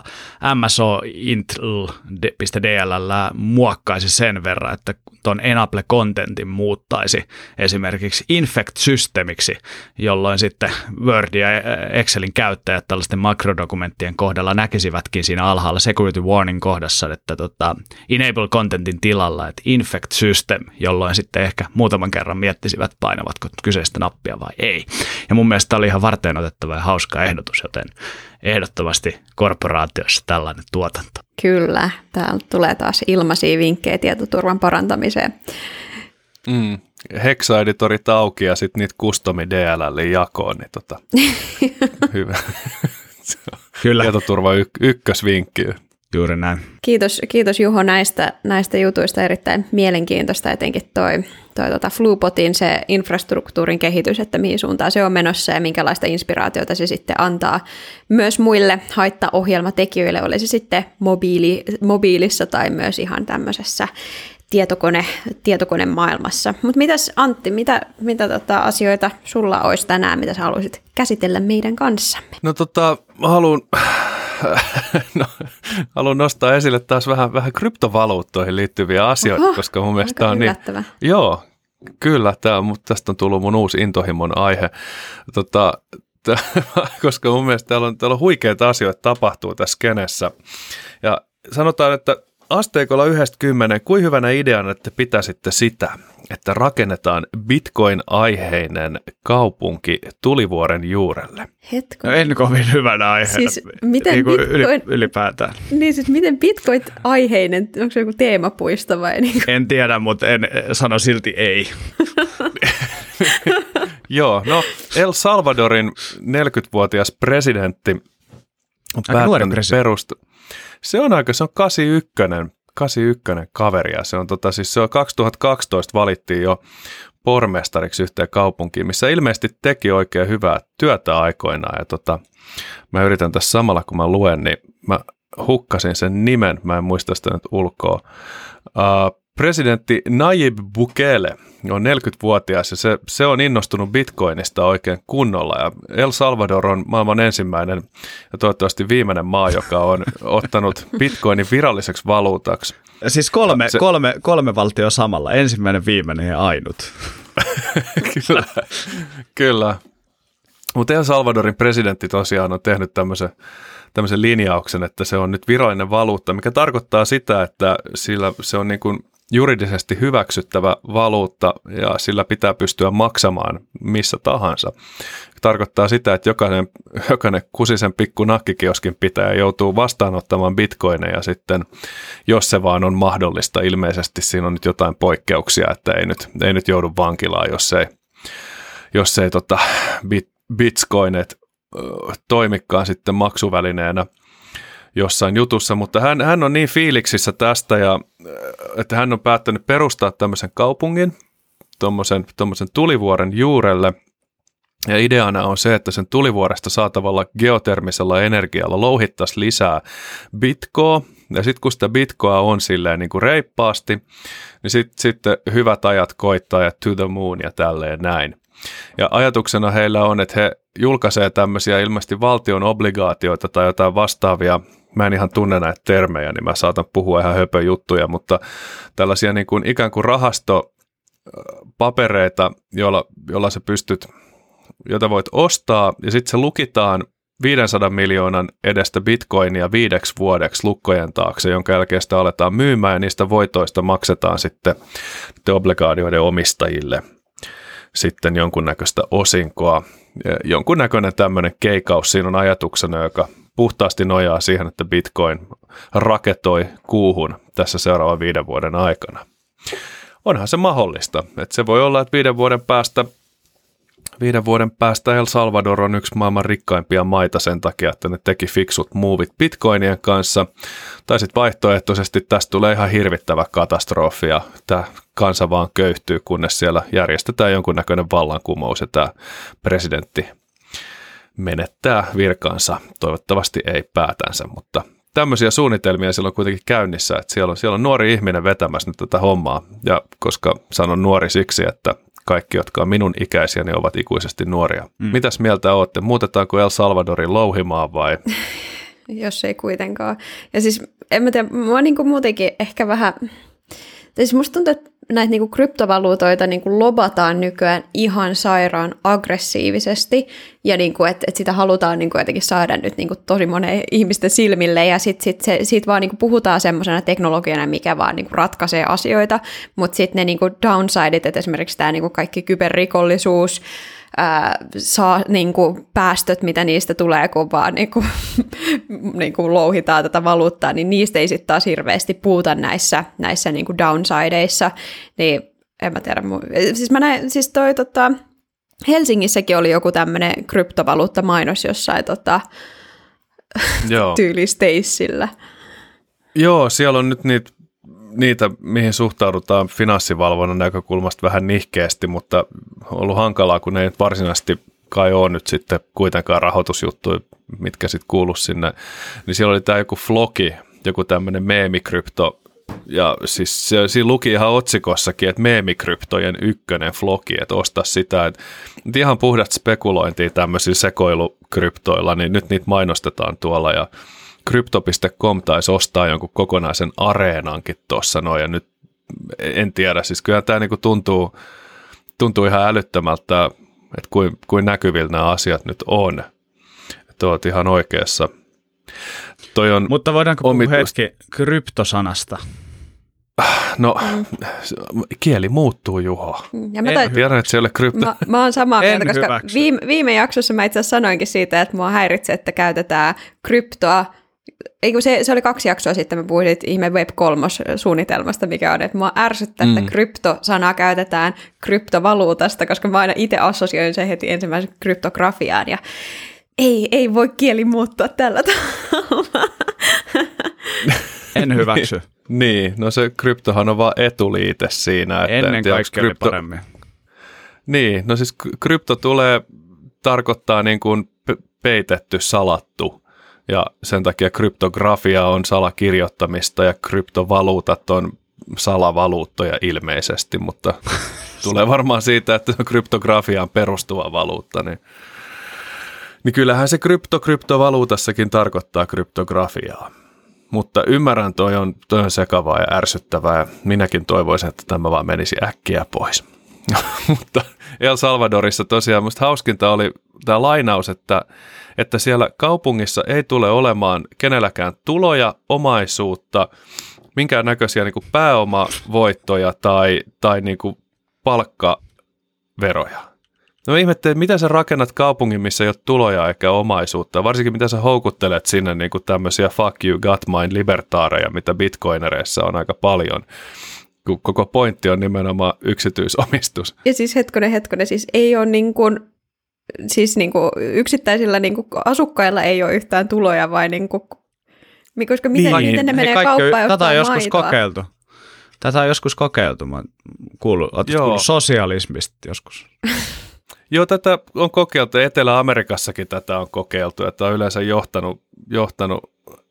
MSO.intl.dll muokkaisi sen verran, että tuon enable-contentin muuttaisi esimerkiksi infect-systeemiksi, jolloin sitten Word ja Excelin käyttäjät tällaisten makrodokumenttien kohdalla näkisivätkin siinä alhaalla security warning kohdassa, että enable-contentin tilalla, että infect-system, jolloin sitten ehkä muutaman kerran miettisivät, painavatko kyseistä nappia vai ei. Ja mun mielestä oli ihan varteenotettava ja hauska ehdotus, joten ehdottomasti korporaatioissa tällainen tuotanto. Kyllä, täällä tulee taas ilmaisia vinkkejä tietoturvan parantamiseen. Hexa-editorit auki ja sitten niitä customi DLL:in jakoon, niin hyvä. Kyllä. Tietoturva ykkösvinkki. Juuri näin. Kiitos Juho näistä jutuista, erittäin mielenkiintoista, etenkin toi Flupotin se infrastruktuurin kehitys, että mihin suuntaan se on menossa ja minkälaista inspiraatiota se sitten antaa myös muille haittaohjelmatekijöille, oli se sitten mobiilissa tai myös ihan tämmöisessä tietokonemaailmassa. Mutta mitäs Antti, mitä asioita sulla olisi tänään, mitä sä haluaisit käsitellä meidän kanssamme? No haluan nostaa esille taas vähän kryptovaluuttoihin liittyviä asioita, koska mun mielestä on niin. Joo, kyllä, tästä on tullut mun uusi intohimon aihe, koska mun mielestä täällä on huikeita asioita tapahtuu tässä skenessä. Ja sanotaan, että asteikolla 1-10, kuin hyvänä ideana, että pitäisitte sitä, että rakennetaan Bitcoin-aiheinen kaupunki Tulivuoren juurelle? Hetko. No en kovin hyvänä aiheena. Siis miten Bitcoin, ylipäätään. Niin siis miten Bitcoin-aiheinen, onko se joku teemapuisto vai? Niin kuin? En tiedä, mutta en sano silti ei. Joo, no El Salvadorin 40-vuotias presidentti on päättänyt perustaa. Se on 81 kaveria. Se on siis se on 2012 valittiin jo pormestariksi yhteen kaupunkiin, missä ilmeisesti teki oikein hyvää työtä aikoinaan. Ja mä yritän tässä samalla, kun mä luen, niin mä hukkasin sen nimen, mä en muista sitä nyt ulkoa. Presidentti Nayib Bukele on 40-vuotias ja se on innostunut Bitcoinista oikein kunnolla. Ja El Salvador on maailman ensimmäinen ja toivottavasti viimeinen maa, joka on ottanut Bitcoinin viralliseksi valuutaksi. Siis kolme valtioa samalla, ensimmäinen, viimeinen ja ainut. Kyllä. Mutta El Salvadorin presidentti tosiaan on tehnyt tämmöisen linjauksen, että se on nyt virallinen valuutta, mikä tarkoittaa sitä, että sillä se on niin kuin juridisesti hyväksyttävä valuutta ja sillä pitää pystyä maksamaan missä tahansa. Tarkoittaa sitä, että jokainen kusisen pikku nakkikioskin pitäjä joutuu vastaanottamaan bitcoineja sitten, jos se vaan on mahdollista. Ilmeisesti siinä on nyt jotain poikkeuksia, että ei nyt joudu vankilaan, jos ei bitcoinet toimikaan sitten maksuvälineenä jossain jutussa, mutta hän on niin fiiliksissä tästä, että hän on päättänyt perustaa tämmöisen kaupungin, tuommoisen tulivuoren juurelle, ja ideana on se, että sen tulivuoresta saatavalla geotermisella energialla louhittaisiin lisää bitcoa, ja sitten kun sitä bitcoa on silleen niin kuin reippaasti, niin sitten hyvät ajat koittaa ja to the moon ja tälleen näin. Ja ajatuksena heillä on, että he julkaisee tämmöisiä ilmeisesti valtion obligaatioita tai jotain vastaavia, mä en ihan tunne näitä termejä, niin mä saatan puhua ihan höpöjuttuja, mutta tällaisia niin kuin ikään kuin rahastopapereita, jolla sä jota voit ostaa, ja sitten se lukitaan 500 miljoonan edestä bitcoinia 5 vuodeksi lukkojen taakse, jonka jälkeen sitä aletaan myymään, ja niistä voitoista maksetaan sitten obligaatioiden omistajille sitten jonkunnäköistä osinkoa. Jonkunnäköinen tämmöinen keikaus siinä on ajatuksena, joka puhtaasti nojaa siihen, että bitcoin raketoi kuuhun tässä seuraavan 5 vuoden aikana. Onhan se mahdollista, että se voi olla, että 5 vuoden päästä El Salvador on yksi maailman rikkaimpia maita sen takia, että ne teki fiksut muuvit bitcoinien kanssa. Tai sitten vaihtoehtoisesti tästä tulee ihan hirvittävä katastrofi ja tämä kansa vaan köyhtyy, kunnes siellä järjestetään jonkunnäköinen vallankumous ja tämä presidentti menettää virkansa. Toivottavasti ei päätänsä, mutta tämmöisiä suunnitelmia siellä on kuitenkin käynnissä, että siellä on nuori ihminen vetämässä nyt tätä hommaa. Ja koska sanon nuori siksi, että kaikki, jotka on minun ikäisiä, niin ovat ikuisesti nuoria. Mitäs mieltä olette? Muutetaanko El Salvadorin louhimaan vai? Jos ei kuitenkaan. Ja siis en mä tiedä, mua niinku muutenkin ehkä vähän, siis musta tuntuu, että näitä niinku kryptovaluutoita niinku lobataan nykyään ihan sairaan aggressiivisesti, ja niinku, että sitä halutaan niinku jotenkin saada nyt niinku tosi monen ihmisten silmille, ja siitä vaan niinku puhutaan semmoisena teknologiana, mikä vaan niinku ratkaisee asioita, mutta sitten ne niinku downsideit, että esimerkiksi tämä niinku kaikki kyberrikollisuus, saa niinku päästöt, mitä niistä tulee, kun vaan niinku louhitaan tätä valuuttaa, niin niistä ei sitten taas hirveästi puhuta näissä niinku downsideissa, niin en mä tiedä. Siis mä näin, siis Helsingissäkin oli joku tämmöinen kryptovaluuttamainos jossain tyyli Stacella. Joo, siellä on nyt niitä, mihin suhtaudutaan finanssivalvonnan näkökulmasta vähän nihkeästi, mutta on ollut hankalaa, kun ei varsinaisesti kai ole nyt sitten kuitenkaan rahoitusjuttuja, mitkä sitten kuulu sinne. Niin siellä oli tämä joku Floki, joku tämmöinen meemikrypto, ja siis siinä luki ihan otsikossakin, että meemikryptojen ykkönen Floki, että osta sitä. Että ihan puhdasta spekulointia tämmöisillä sekoilukryptoilla, niin nyt niitä mainostetaan tuolla, ja Crypto.com taisi ostaa jonkun kokonaisen areenankin tuossa noin, ja nyt en tiedä, siis kyllä tämä niinku tuntuu ihan älyttömältä, että kuin näkyvillä nämä asiat nyt on. Että olet ihan oikeassa. Mutta voidaanko puhua hetki kryptosanasta? No, kieli muuttuu, Juho. Ja tiedän, että se ei ole krypto. Mä oon samaa mieltä, koska viime jaksossa mä itse asiassa sanoinkin siitä, että mua häiritsee, että käytetään kryptoa. Se oli 2 jaksoa sitten, mä puhuin ihme Web3-suunnitelmasta, mikä on, että mua ärsyttää, että kryptosanaa käytetään kryptovaluutasta, koska mä aina itse assosioin sen heti ensimmäisen kryptografiaan, ja ei voi kieli muuttua tällä tavalla. En hyväksy. Niin, no se kryptohan on vaan etuliite siinä. Että ennen kaikkea oli paremmin. Niin, no siis krypto tarkoittaa niin kuin peitetty, salattu. Ja sen takia kryptografia on salakirjoittamista ja kryptovaluutat on salavaluuttoja ilmeisesti, mutta tulee varmaan siitä, että kryptografiaan perustuva valuutta. Niin kyllähän se kryptovaluutassakin tarkoittaa kryptografiaa. Mutta ymmärrän, toi on sekavaa ja ärsyttävää, ja minäkin toivoisin, että tämä vaan menisi äkkiä pois. Mutta El Salvadorissa tosiaan musta hauskinta oli tämä lainaus, että siellä kaupungissa ei tule olemaan kenelläkään tuloja, omaisuutta, minkäännäköisiä niin kuin pääomavoittoja tai niin kuin palkkaveroja. No ihmettelin, mitä sä rakennat kaupungin, missä ei ole tuloja eikä omaisuutta, varsinkin mitä sä houkuttelet sinne niin kuin tämmöisiä fuck you, got mine libertaareja, mitä bitcoinereissa on aika paljon. Koko pointti on nimenomaan yksityisomistus. Ja siis hetkonen, siis ei ole yksittäisillä asukkailla ei ole yhtään tuloja, vai koska miten ne menee kauppaan ja ottaa maitoa? Tätä on joskus kokeiltu. Mä kuullut sosialismista joskus. Joo, tätä on kokeiltu. Etelä-Amerikassakin tätä on kokeiltu, että on yleensä johtanut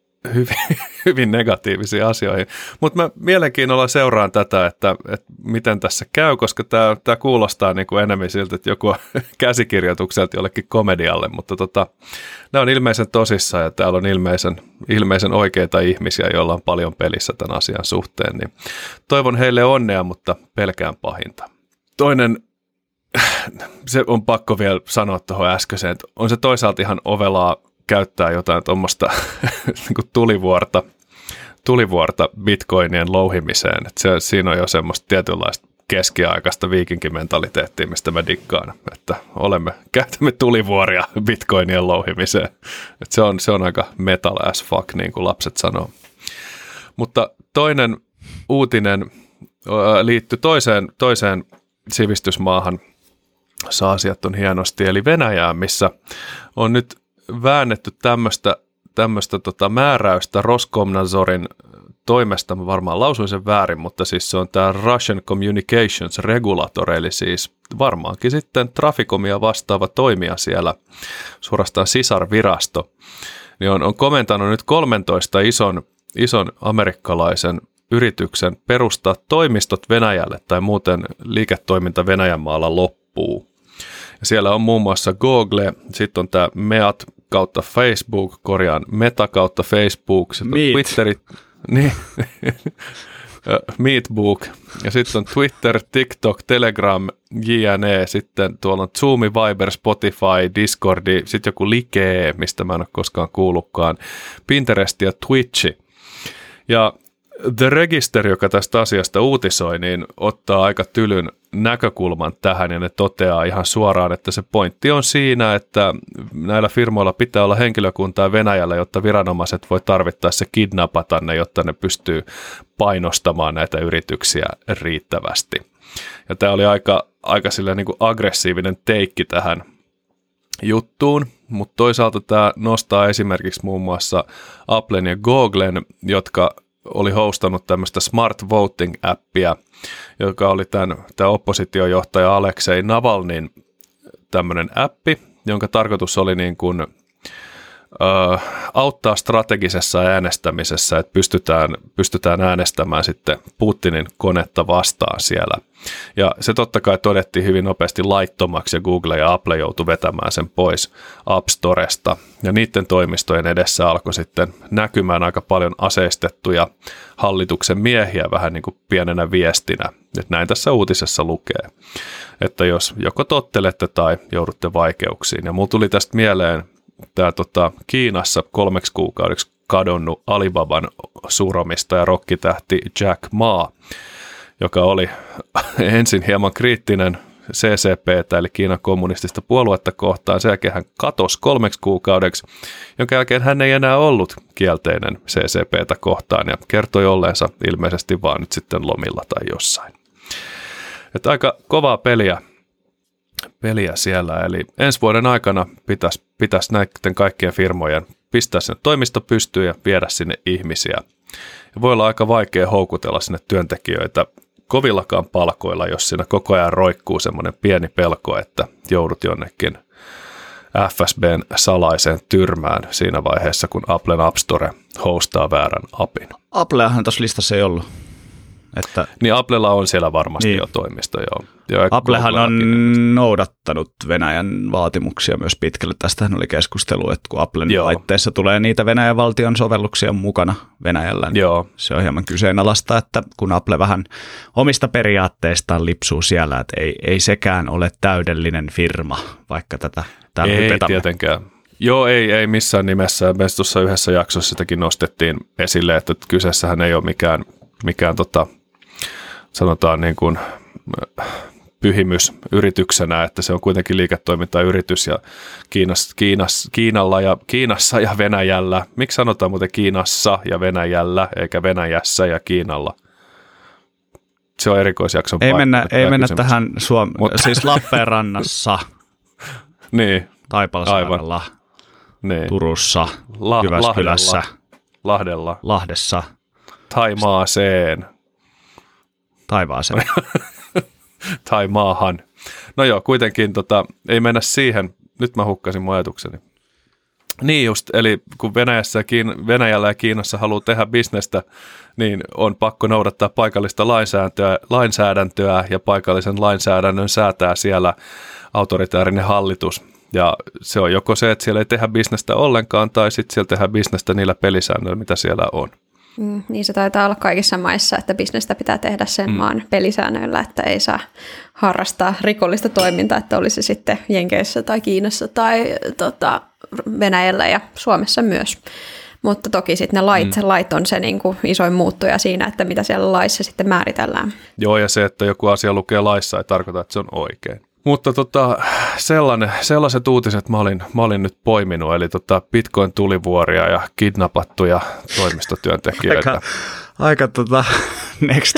hyvin negatiivisiin asioihin. Mutta mä mielenkiinnolla seuraan tätä, että miten tässä käy, koska tämä kuulostaa niin kuin enemmän siltä, että joku on käsikirjoitukselta jollekin komedialle, mutta nämä on ilmeisen tosissaan ja täällä on ilmeisen oikeita ihmisiä, joilla on paljon pelissä tämän asian suhteen. Niin toivon heille onnea, mutta pelkään pahinta. Toinen, se on pakko vielä sanoa tuohon äskeiseen, että on se toisaalta ihan ovelaa käyttää jotain tuommoista niin tulivuorta bitcoinien louhimiseen. Että siinä on jo semmoista tietynlaista keskiaikaista viikinkimentaliteettia, mistä mä dikkaan, että käytämme tulivuoria bitcoinien louhimiseen. Että se on aika metal as fuck, niin kuin lapset sanoo. Mutta toinen uutinen liittyy toiseen sivistysmaahan, jossa asiat on hienosti, eli Venäjään, missä on nyt väännetty tämmöistä määräystä Roskomnazorin toimesta, mä varmaan lausuin sen väärin, mutta siis se on tämä Russian Communications Regulator, eli siis varmaankin sitten Traficomia vastaava toimija siellä, suorastaan sisarvirasto, niin on komentanut nyt 13 ison amerikkalaisen yrityksen perustaa toimistot Venäjälle tai muuten liiketoiminta Venäjän maalla loppuu. Ja siellä on muun muassa Google, sitten on tämä Meat kautta Facebook, Meta kautta Facebook, sitten on Twitterit, niin, Meetbook, ja sitten on Twitter, TikTok, Telegram, JNE, sitten tuolla on Zoom, Viber, Spotify, Discordi, sitten joku Likee, mistä mä en ole koskaan kuullutkaan, Pinterest ja Twitchi. Ja The Register, joka tästä asiasta uutisoi, niin ottaa aika tylyn näkökulman tähän ja ne toteaa ihan suoraan, että se pointti on siinä, että näillä firmoilla pitää olla henkilökuntaa Venäjällä, jotta viranomaiset voi tarvittaessa kidnapata ne, jotta ne pystyy painostamaan näitä yrityksiä riittävästi. Ja tämä oli aika silleen niin kuin aggressiivinen teikki tähän juttuun, mutta toisaalta tämä nostaa esimerkiksi muun muassa Applen ja Googlen, jotka oli hostannut tämmöistä Smart Voting-appia, joka oli tämä oppositiojohtaja Aleksei Navalnin tämmöinen appi, jonka tarkoitus oli niin kuin, auttaa strategisessa äänestämisessä, että pystytään äänestämään sitten Putinin konetta vastaan siellä. Ja se totta kai todettiin hyvin nopeasti laittomaksi ja Google ja Apple joutui vetämään sen pois App Storesta. Ja niiden toimistojen edessä alkoi sitten näkymään aika paljon aseistettuja hallituksen miehiä vähän niin kuin pienenä viestinä. Että näin tässä uutisessa lukee, että jos joko tottelette tai joudutte vaikeuksiin. Ja mulla tuli tästä mieleen tämä Kiinassa 3 kuukaudeksi kadonnut Alibaban suuromistaja rokkitähti Jack Ma, joka oli ensin hieman kriittinen CCP:tä eli Kiinan kommunistista puoluetta kohtaan. Sen jälkeen hän katosi 3 kuukaudeksi, jonka jälkeen hän ei enää ollut kielteinen CCP:tä kohtaan ja kertoi olleensa ilmeisesti vaan nyt sitten lomilla tai jossain. Että aika kovaa peliä siellä, eli ensi vuoden aikana pitäisi näiden kaikkien firmojen pistää sinne toimisto pystyyn ja viedä sinne ihmisiä. Ja voi olla aika vaikea houkutella sinne työntekijöitä kovillakaan palkoilla, jos siinä koko ajan roikkuu semmoinen pieni pelko, että joudut jonnekin FSB:n salaiseen tyrmään siinä vaiheessa, kun Applen App Store hostaa väärän appin. Appleahan tuossa listassa ei ollut. Niin Applella on siellä varmasti jo toimisto, joo. Joo, Applehan on noudattanut Venäjän vaatimuksia myös pitkälle. Tästähän oli keskustelu, että kun Applen laitteessa tulee niitä Venäjän valtion sovelluksia mukana Venäjällä, niin se on hieman kyseenalaista, että kun Apple vähän omista periaatteistaan lipsuu siellä, että ei sekään ole täydellinen firma, vaikka tätä täällä ei hypetämme. Tietenkään. Joo, ei missään nimessä. Me tuossa yhdessä jaksossa sitäkin nostettiin esille, että kyseessähän ei ole mikään sanotaan niin kuin pyhimys yrityksenä, että se on kuitenkin liiketoimintayritys ja Kiinassa ja Venäjällä. Miksi sanotaan muuten Kiinassa ja Venäjällä eikä Venäjässä ja Kiinalla? Se on erikoisjakson paikka. Ei mennä tähän siis Lappeenrannassa, niin, Taipalsaarella, niin. Turussa, Jyväskylässä, Lahdessa, Thaimaaseen. Taivaaseen. Tai maahan. No joo, kuitenkin ei mennä siihen. Nyt mä hukkasin mun ajatukseni. Niin just, eli kun Venäjällä ja Kiinassa haluaa tehdä bisnestä, niin on pakko noudattaa paikallista lainsäädäntöä ja paikallisen lainsäädännön säätää siellä autoritäärinen hallitus. Ja se on joko se, että siellä ei tehdä bisnestä ollenkaan, tai sitten siellä tehdään bisnestä niillä pelisäännöillä, mitä siellä on. Niin se taitaa olla kaikissa maissa, että bisnestä pitää tehdä sen maan pelisäännöillä, että ei saa harrastaa rikollista toimintaa, että olisi sitten Jenkeissä tai Kiinassa tai Venäjällä ja Suomessa myös. Mutta toki sitten ne lait on se niin kuin isoin muuttuja siinä, että mitä siellä laissa sitten määritellään. Joo, ja se, että joku asia lukee laissa, ei tarkoita, että se on oikein. Mutta sellaiset uutiset mä olin nyt poiminut, eli Bitcoin-tulivuoria ja kidnappattuja toimistotyöntekijöitä. Aika next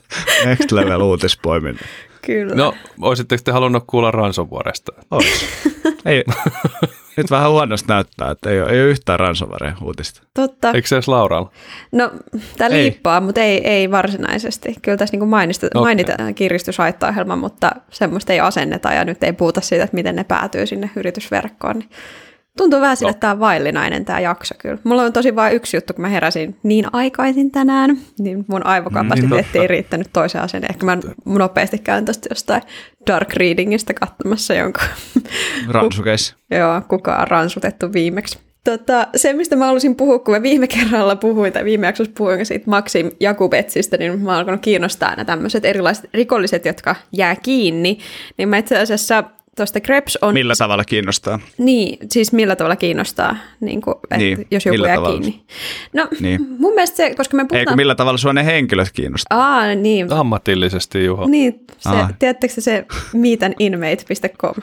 level uutispoiminta. Kyllä. No, olisitteko te halunnut kuulla ransomwaresta? Olis. Ei. Nyt vähän huonosti näyttää, että ei ole yhtään ransomware-uutista. Totta. Eikö se edes Lauralla? No, tämä liippaa, mutta ei varsinaisesti. Kyllä tässä niin mainitaan kiristyshaittaohjelma, mutta semmoista ei asenneta ja nyt ei puhuta siitä, että miten ne päätyy sinne yritysverkkoon. Niin tuntuu vähän sille, että tämä on vaillinainen tämä jakso kyllä. Mulla on tosi vain yksi juttu, kun mä heräsin niin aikaisin tänään, niin mun aivokapasiteetti ei riittänyt toiseen asiaan. Ehkä mä nopeasti käyn tuosta jostain dark readingista katsomassa jonkun. Ransukeissa. Joo, kuka on ransutettu viimeksi. Se, mistä mä halusin puhua, kun mä viime jaksossa puhuin siitä Maxim Jakubetsista, niin mä oon alkanut kiinnostaa nämä tämmöiset erilaiset rikolliset, jotka jää kiinni. Niin mä itse asiassa tuosta Krebs on... Millä tavalla kiinnostaa? Niin, siis millä tavalla kiinnostaa, niin kuin, että niin, jos joku jää kiinni. No, mun mielestä se, koska me puhutaan... Eikö millä tavalla sua ne henkilöt kiinnostaa? Niin. Ammatillisesti, Juho. Niin, tiedättekö se meetaninmate.com?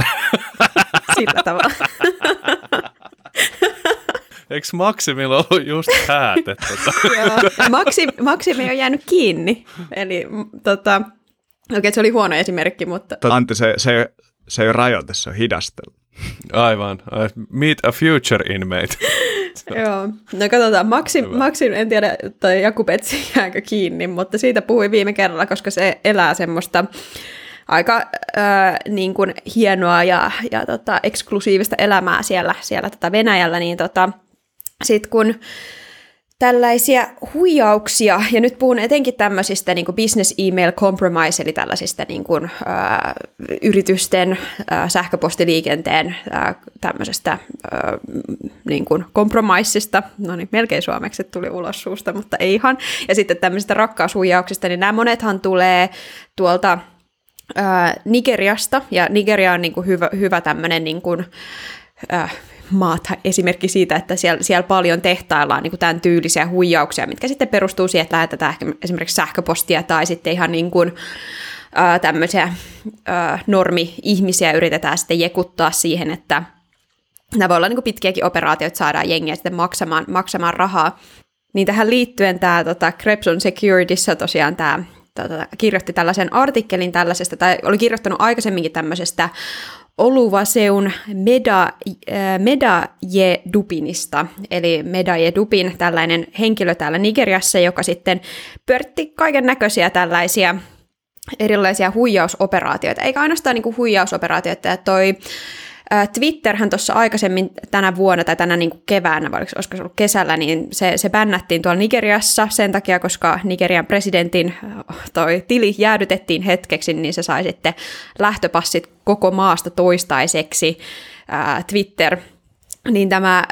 Sillä tavalla. Eikö Maksimilla ollut just häätet? Joo, Maksim ei ole jäänyt kiinni. Eli okei, se oli huono esimerkki, mutta... Antti, se ei ole rajoite, se on hidastelu. Aivan. Meet a future inmate. Joo. No katsotaan, Maxim, en tiedä, tai Jakubetsi jääkö kiinni, mutta siitä puhuin viime kerralla, koska se elää semmoista aika niin kuin hienoa ja eksklusiivista elämää siellä Venäjällä, niin sitten kun tällaisia huijauksia, ja nyt puhun etenkin tämmöisistä niin kuin business email compromise, eli tällaisista niin kuin, yritysten sähköpostiliikenteen tämmöisestä niin kuin kompromissista, no niin, melkein suomeksi tuli ulos suusta, mutta ei ihan, ja sitten tämmöisistä rakkaushuijauksista, niin nämä monethan tulee tuolta Nigeriasta, ja Nigeria on niin kuin hyvä tämmöinen niin kuin, maata esimerkki siitä, että siellä paljon tehtaillaan niin kuin tämän tyylisiä huijauksia, mitkä sitten perustuu siihen, että lähetetään esimerkiksi sähköpostia tai sitten ihan niin kuin, tämmöisiä normi-ihmisiä yritetään sitten jekuttaa siihen, että nämä voi olla niin kuin pitkiäkin operaatioita, saadaan jengiä sitten maksamaan rahaa. Niin tähän liittyen tämä Krebs on Securityssä tosiaan tämä kirjoitti tällaisen artikkelin tällaisesta, tai oli kirjoittanut aikaisemminkin tämmöisestä Oluwaseun Medaye-Dupinista, eli Medaye-Dupin tällainen henkilö täällä Nigeriassa, joka sitten pyöritti kaiken näköisiä tällaisia erilaisia huijausoperaatioita, eikä ainoastaan niin kuin huijausoperaatioita, Twitterhän tuossa aikaisemmin tänä vuonna tai tänä niin kuin keväänä, vai olisiko se ollut kesällä, niin se bännättiin tuolla Nigeriassa sen takia, koska Nigerian presidentin toi tili jäädytettiin hetkeksi, niin se sai sitten lähtöpassit koko maasta toistaiseksi. Twitter, niin tämä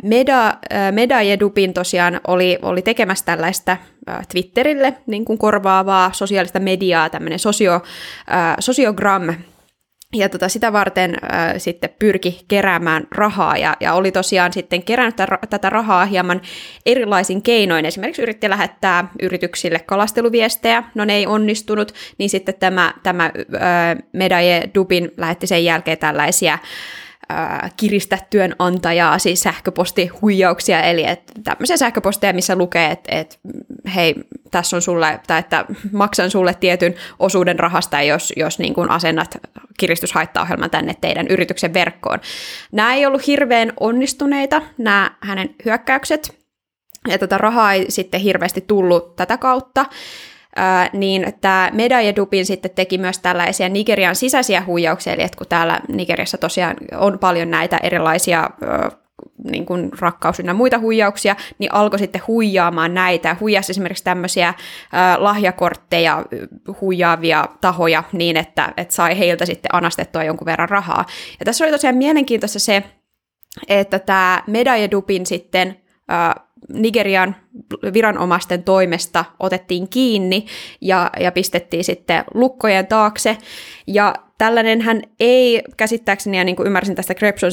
Medayedupin tosiaan oli tekemässä tällaista Twitterille niin kuin korvaavaa sosiaalista mediaa, tämmöinen sosiogram, ja sitä varten sitten pyrki keräämään rahaa, ja oli tosiaan sitten kerännyt tätä rahaa hieman erilaisin keinoin. Esimerkiksi yritti lähettää yrityksille kalasteluviestejä, no ne ei onnistunut, niin sitten tämä Medayedupin lähetti sen jälkeen tällaisia kiristä työnantajaa, siis sähköpostihuijauksia, eli tämmöisiä sähköposteja, missä lukee, että hei, tässä on sulle, tai että maksan sulle tietyn osuuden rahasta, jos niin kuin asennat kiristyshaittaohjelman tänne teidän yrityksen verkkoon. Nämä ei ollut hirveän onnistuneita, nämä hänen hyökkäykset, ja tätä rahaa ei sitten hirveästi tullut tätä kautta, niin tämä Medayedupin sitten teki myös tällaisia Nigerian sisäisiä huijauksia, eli että kun täällä Nigeriassa tosiaan on paljon näitä erilaisia niin kuin rakkaus ynnä muita huijauksia, niin alkoi sitten huijaamaan näitä. Huijasi esimerkiksi tämmöisiä lahjakortteja huijaavia tahoja niin, että sai heiltä sitten anastettua jonkun verran rahaa. Ja tässä oli tosiaan mielenkiintoista se, että tämä Medayedupin sitten Nigerian viranomaisten toimesta otettiin kiinni ja pistettiin sitten lukkojen taakse. Ja tällainenhän ei käsittääkseni, ja niin kuin ymmärsin tästä Grepson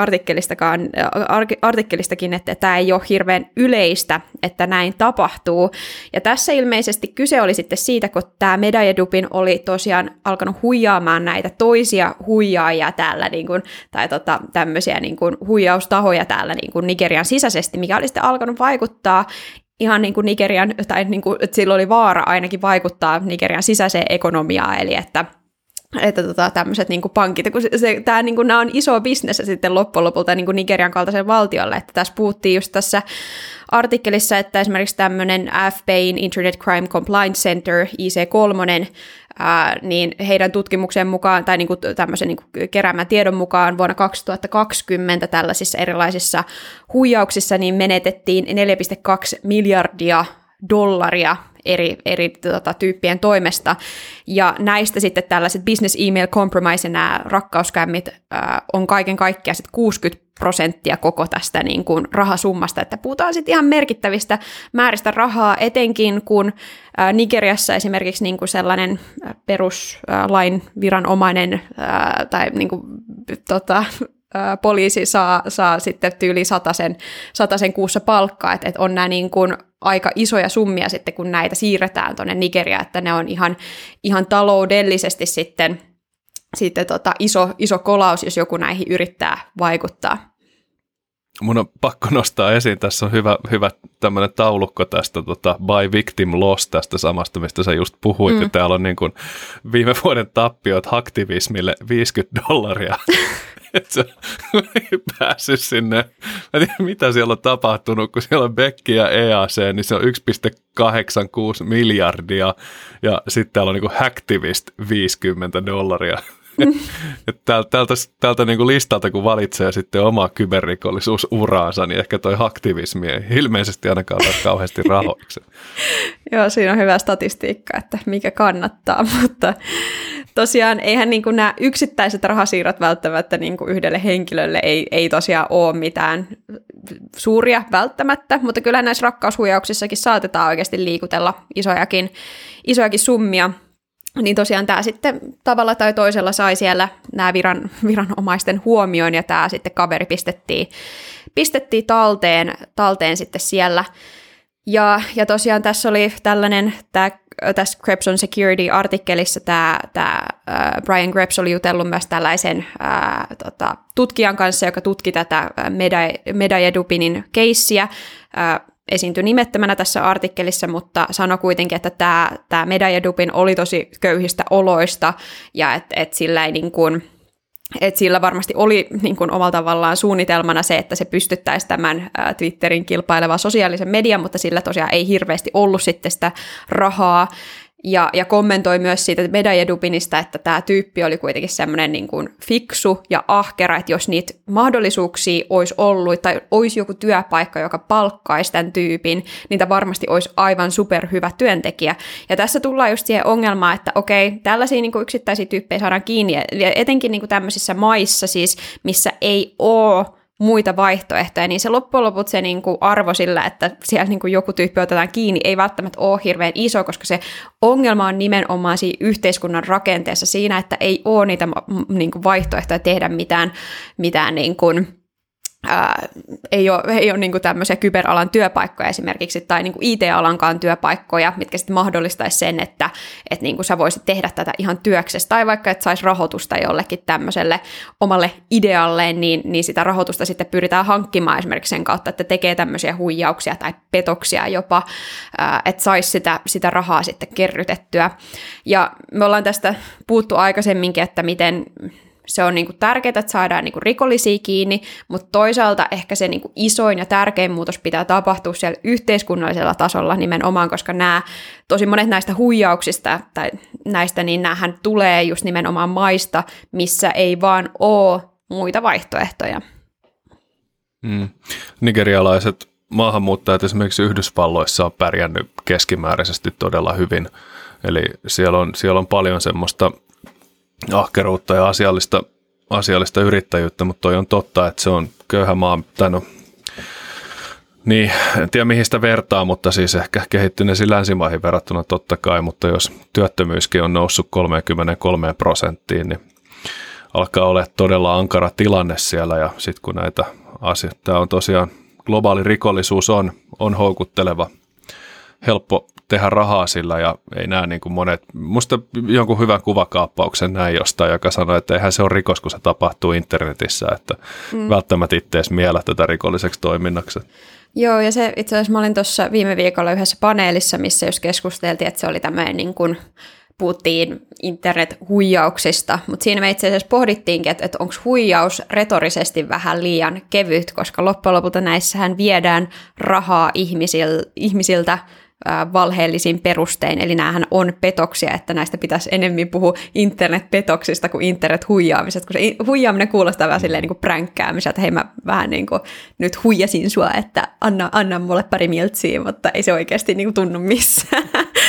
Security-artikkelistakin, että tämä ei ole hirveän yleistä, että näin tapahtuu. Ja tässä ilmeisesti kyse oli sitten siitä, kun tämä Medayedupin oli tosiaan alkanut huijaamaan näitä toisia huijaajia täällä, niin kuin, tai tämmöisiä niin kuin huijaustahoja täällä niin kuin Nigerian sisäisesti, mikä oli sitten alkanut vaikuttaa ihan niin kuin Nigerian, tai niin kuin, että sillä oli vaara ainakin vaikuttaa Nigerian sisäiseen ekonomiaan, eli että tämmöiset niin kuin pankit, kun tämä niin kuin, nämä on iso bisnes sitten loppujen lopulta niin kuin Nigerian kaltaisen valtiolle, että tässä puhuttiin just tässä artikkelissa, että esimerkiksi tämmöinen FBI:n Internet Crime Compliance Center, IC3, niin heidän tutkimuksen mukaan, tai niin kuin tämmöisen niin kuin keräämän tiedon mukaan vuonna 2020 tällaisissa erilaisissa huijauksissa niin menetettiin 4,2 miljardia dollaria eri tyyppien toimesta, ja näistä sitten tällaiset business email compromise ja nämä rakkauskämmit on kaiken kaikkiaan sitten 60% koko tästä niin kuin rahasummasta, että puhutaan sitten ihan merkittävistä määristä rahaa, etenkin kun Nigeriassa esimerkiksi niin kuin sellainen peruslain viranomainen tai niin kuin, poliisi saa sitten tyyli 100 kuussa palkkaa, että on nämä niin kuin aika isoja summia sitten, kun näitä siirretään tuonne Nigeriaan, että ne on ihan taloudellisesti sitten iso kolaus, jos joku näihin yrittää vaikuttaa. Mun on pakko nostaa esiin, tässä on hyvä tämmöinen taulukko tästä by victim loss tästä samasta, mistä sä just puhuit, ja täällä on niin kuin viime vuoden tappiot aktivismille $50. Että se ei päässyt sinne. Mä tiedän, mitä siellä on tapahtunut, kun siellä on Becky ja EAC, niin se on 1,86 miljardia, ja sitten täällä on niin kuin hacktivist $50. Tältä niin kuin listalta, kun valitsee sitten omaa kyberrikollisuusuraansa, niin ehkä toi hacktivismi ei ilmeisesti ainakaan ole kauheasti rahoiksi. Joo, siinä on hyvä statistiikka, että mikä kannattaa, mutta tosiaan eihän niin kuin nämä yksittäiset rahasiirrot välttämättä niin kuin yhdelle henkilölle ei tosiaan ole mitään suuria välttämättä, mutta kyllä näissä rakkaushuijauksissakin saatetaan oikeasti liikutella isojakin summia. Niin tosiaan tämä sitten tavalla tai toisella sai siellä nämä viranomaisten huomioon, ja tämä sitten kaveri pistettiin talteen sitten siellä. Ja tosiaan tässä oli tällainen, tässä Grepson Security-artikkelissa tämä Brian Grebs oli jutellut myös tällaisen tutkijan kanssa, joka tutki tätä Medayedupinin keissiä, esiintyi nimettömänä tässä artikkelissa, mutta sanoi kuitenkin, että tämä Medayedupin oli tosi köyhistä oloista, ja että sillä ei niin kuin, että sillä varmasti oli niin kuin omalla tavallaan suunnitelmana se, että se pystyttäisi tämän Twitterin kilpaileva sosiaalisen median, mutta sillä tosiaan ei hirveästi ollut sitten sitä rahaa. Ja kommentoi myös siitä Medaya Dubinista, että tämä tyyppi oli kuitenkin semmoinen niin kuin fiksu ja ahkera, että jos niitä mahdollisuuksia olisi ollut, tai olisi joku työpaikka, joka palkkaisi tämän tyypin, niin tämä varmasti olisi aivan superhyvä työntekijä. Ja tässä tullaan just siihen ongelmaan, että okei, tällaisia niin kuin yksittäisiä tyyppejä saadaan kiinni, ja etenkin niin kuin tämmöisissä maissa siis, missä ei ole muita vaihtoehtoja, niin se loppujen lopuksi se niin kuin arvo sillä, että siellä niin kuin joku tyyppi otetaan kiinni, ei välttämättä ole hirveän iso, koska se ongelma on nimenomaan siinä yhteiskunnan rakenteessa siinä, että ei ole niitä niin kuin vaihtoehtoja tehdä mitään niin kuin ei ole niin kuin tämmöisiä kyberalan työpaikkoja esimerkiksi, tai niin kuin IT-alankaan työpaikkoja, mitkä sitten mahdollistaisi sen, että niin kuin sä voisit tehdä tätä ihan työksessä, tai vaikka että saisi rahoitusta jollekin tämmöiselle omalle idealleen, niin sitä rahoitusta sitten pyritään hankkimaan esimerkiksi sen kautta, että tekee tämmöisiä huijauksia tai petoksia jopa, että saisi sitä rahaa sitten kerrytettyä. Ja me ollaan tästä puhuttu aikaisemminkin, että miten se on niinku tärkeää, että saadaan niinku rikollisia kiinni, mutta toisaalta ehkä se niinku isoin ja tärkein muutos pitää tapahtua siellä yhteiskunnallisella tasolla nimenomaan, koska tosi monet näistä huijauksista tai näistä, niin näähän tulee just nimenomaan maista, missä ei vaan ole muita vaihtoehtoja. Nigerialaiset maahanmuuttajat esimerkiksi Yhdysvalloissa on pärjännyt keskimääräisesti todella hyvin, eli siellä on paljon semmoista ahkeruutta ja asiallista yrittäjyyttä, mutta toi on totta, että se on köyhä maa, tai no, niin, en tiedä mihin sitä vertaa, mutta siis ehkä kehittyneisiin länsimaihin verrattuna totta kai, mutta jos työttömyyskin on noussut 33%, niin alkaa olla todella ankara tilanne siellä, ja sitten kun näitä asioita, tämä on tosiaan, globaali rikollisuus on houkutteleva, helppo tehdä rahaa sillä, ja ei näe niin kuin monet, musta jonkun hyvän kuvakaappauksen näin jostain, joka sanoi, että eihän se ole rikos, kun se tapahtuu internetissä, että välttämättä itse edes miellä tätä rikolliseksi toiminnaksi. Joo, ja se itse asiassa mä olin tuossa viime viikolla yhdessä paneelissa, missä just keskusteltiin, että se oli tämmöinen niin kuin puhuttiin internet-huijauksista, mutta siinä me itse asiassa pohdittiinkin, että onko huijaus retorisesti vähän liian kevyt, koska loppujen lopulta näissähän viedään rahaa ihmisiltä valheellisin perustein, eli näähän on petoksia, että näistä pitäisi enemmän puhua internetpetoksista kuin internethuijaamisesta, kun se huijaaminen kuulostaa vähän silleen niin kuin pränkkäämiseltä, että hei mä vähän niin kuin nyt huijasin sua, että anna mulle pari miltsiä, mutta ei se oikeasti niin kuin tunnu missään.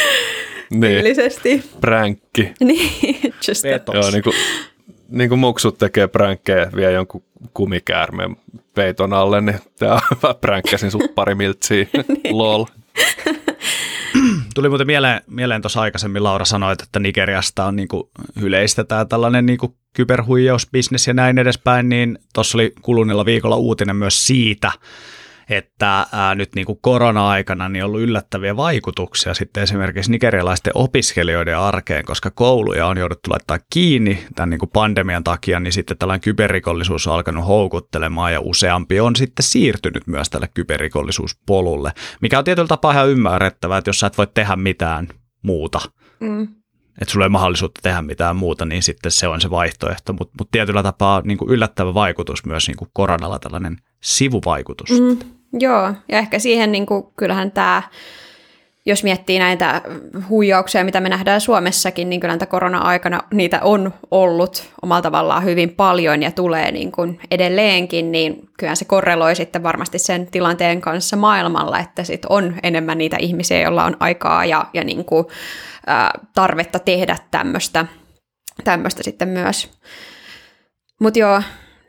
Tyylisesti. Pränkki. Niin, just petos. Joo, niin kuin muksut tekee pränkkejä, vie jonkun kumikäärmeen peiton alle, niin mä pränkkäsin sut pari miltsiä, lol. Tuli muuten mieleen tuossa aikaisemmin, Laura sanoit, että Nigeriasta on niinku yleistetään tällainen niinku kyberhuijausbisnes ja näin edespäin, niin tuossa oli kuluneella viikolla uutinen myös siitä, että nyt niin kuin korona-aikana niin on ollut yllättäviä vaikutuksia sitten esimerkiksi nigerialaisten opiskelijoiden arkeen, koska kouluja on jouduttu laittaa kiinni tämän niin kuin pandemian takia, niin sitten tällainen kyberrikollisuus on alkanut houkuttelemaan ja useampi on sitten siirtynyt myös tälle kyberrikollisuuspolulle, mikä on tietyllä tapaa ihan ymmärrettävää, että jos sä et voi tehdä mitään muuta, että sulla ei mahdollisuutta tehdä mitään muuta, niin sitten se on se vaihtoehto, mutta tietyllä tapaa niin kuin yllättävä vaikutus myös niin kuin koronalla tällainen sivuvaikutus. Joo, ja ehkä siihen niin kuin, kyllähän tämä, jos miettii näitä huijauksia, mitä me nähdään Suomessakin, niin kyllä näitä korona-aikana niitä on ollut omalla tavallaan hyvin paljon ja tulee niin kuin edelleenkin, niin kyllähän se korreloi sitten varmasti sen tilanteen kanssa maailmalla, että sit on enemmän niitä ihmisiä, joilla on aikaa ja niin kuin, tarvetta tehdä tämmöistä sitten myös. Mutta joo,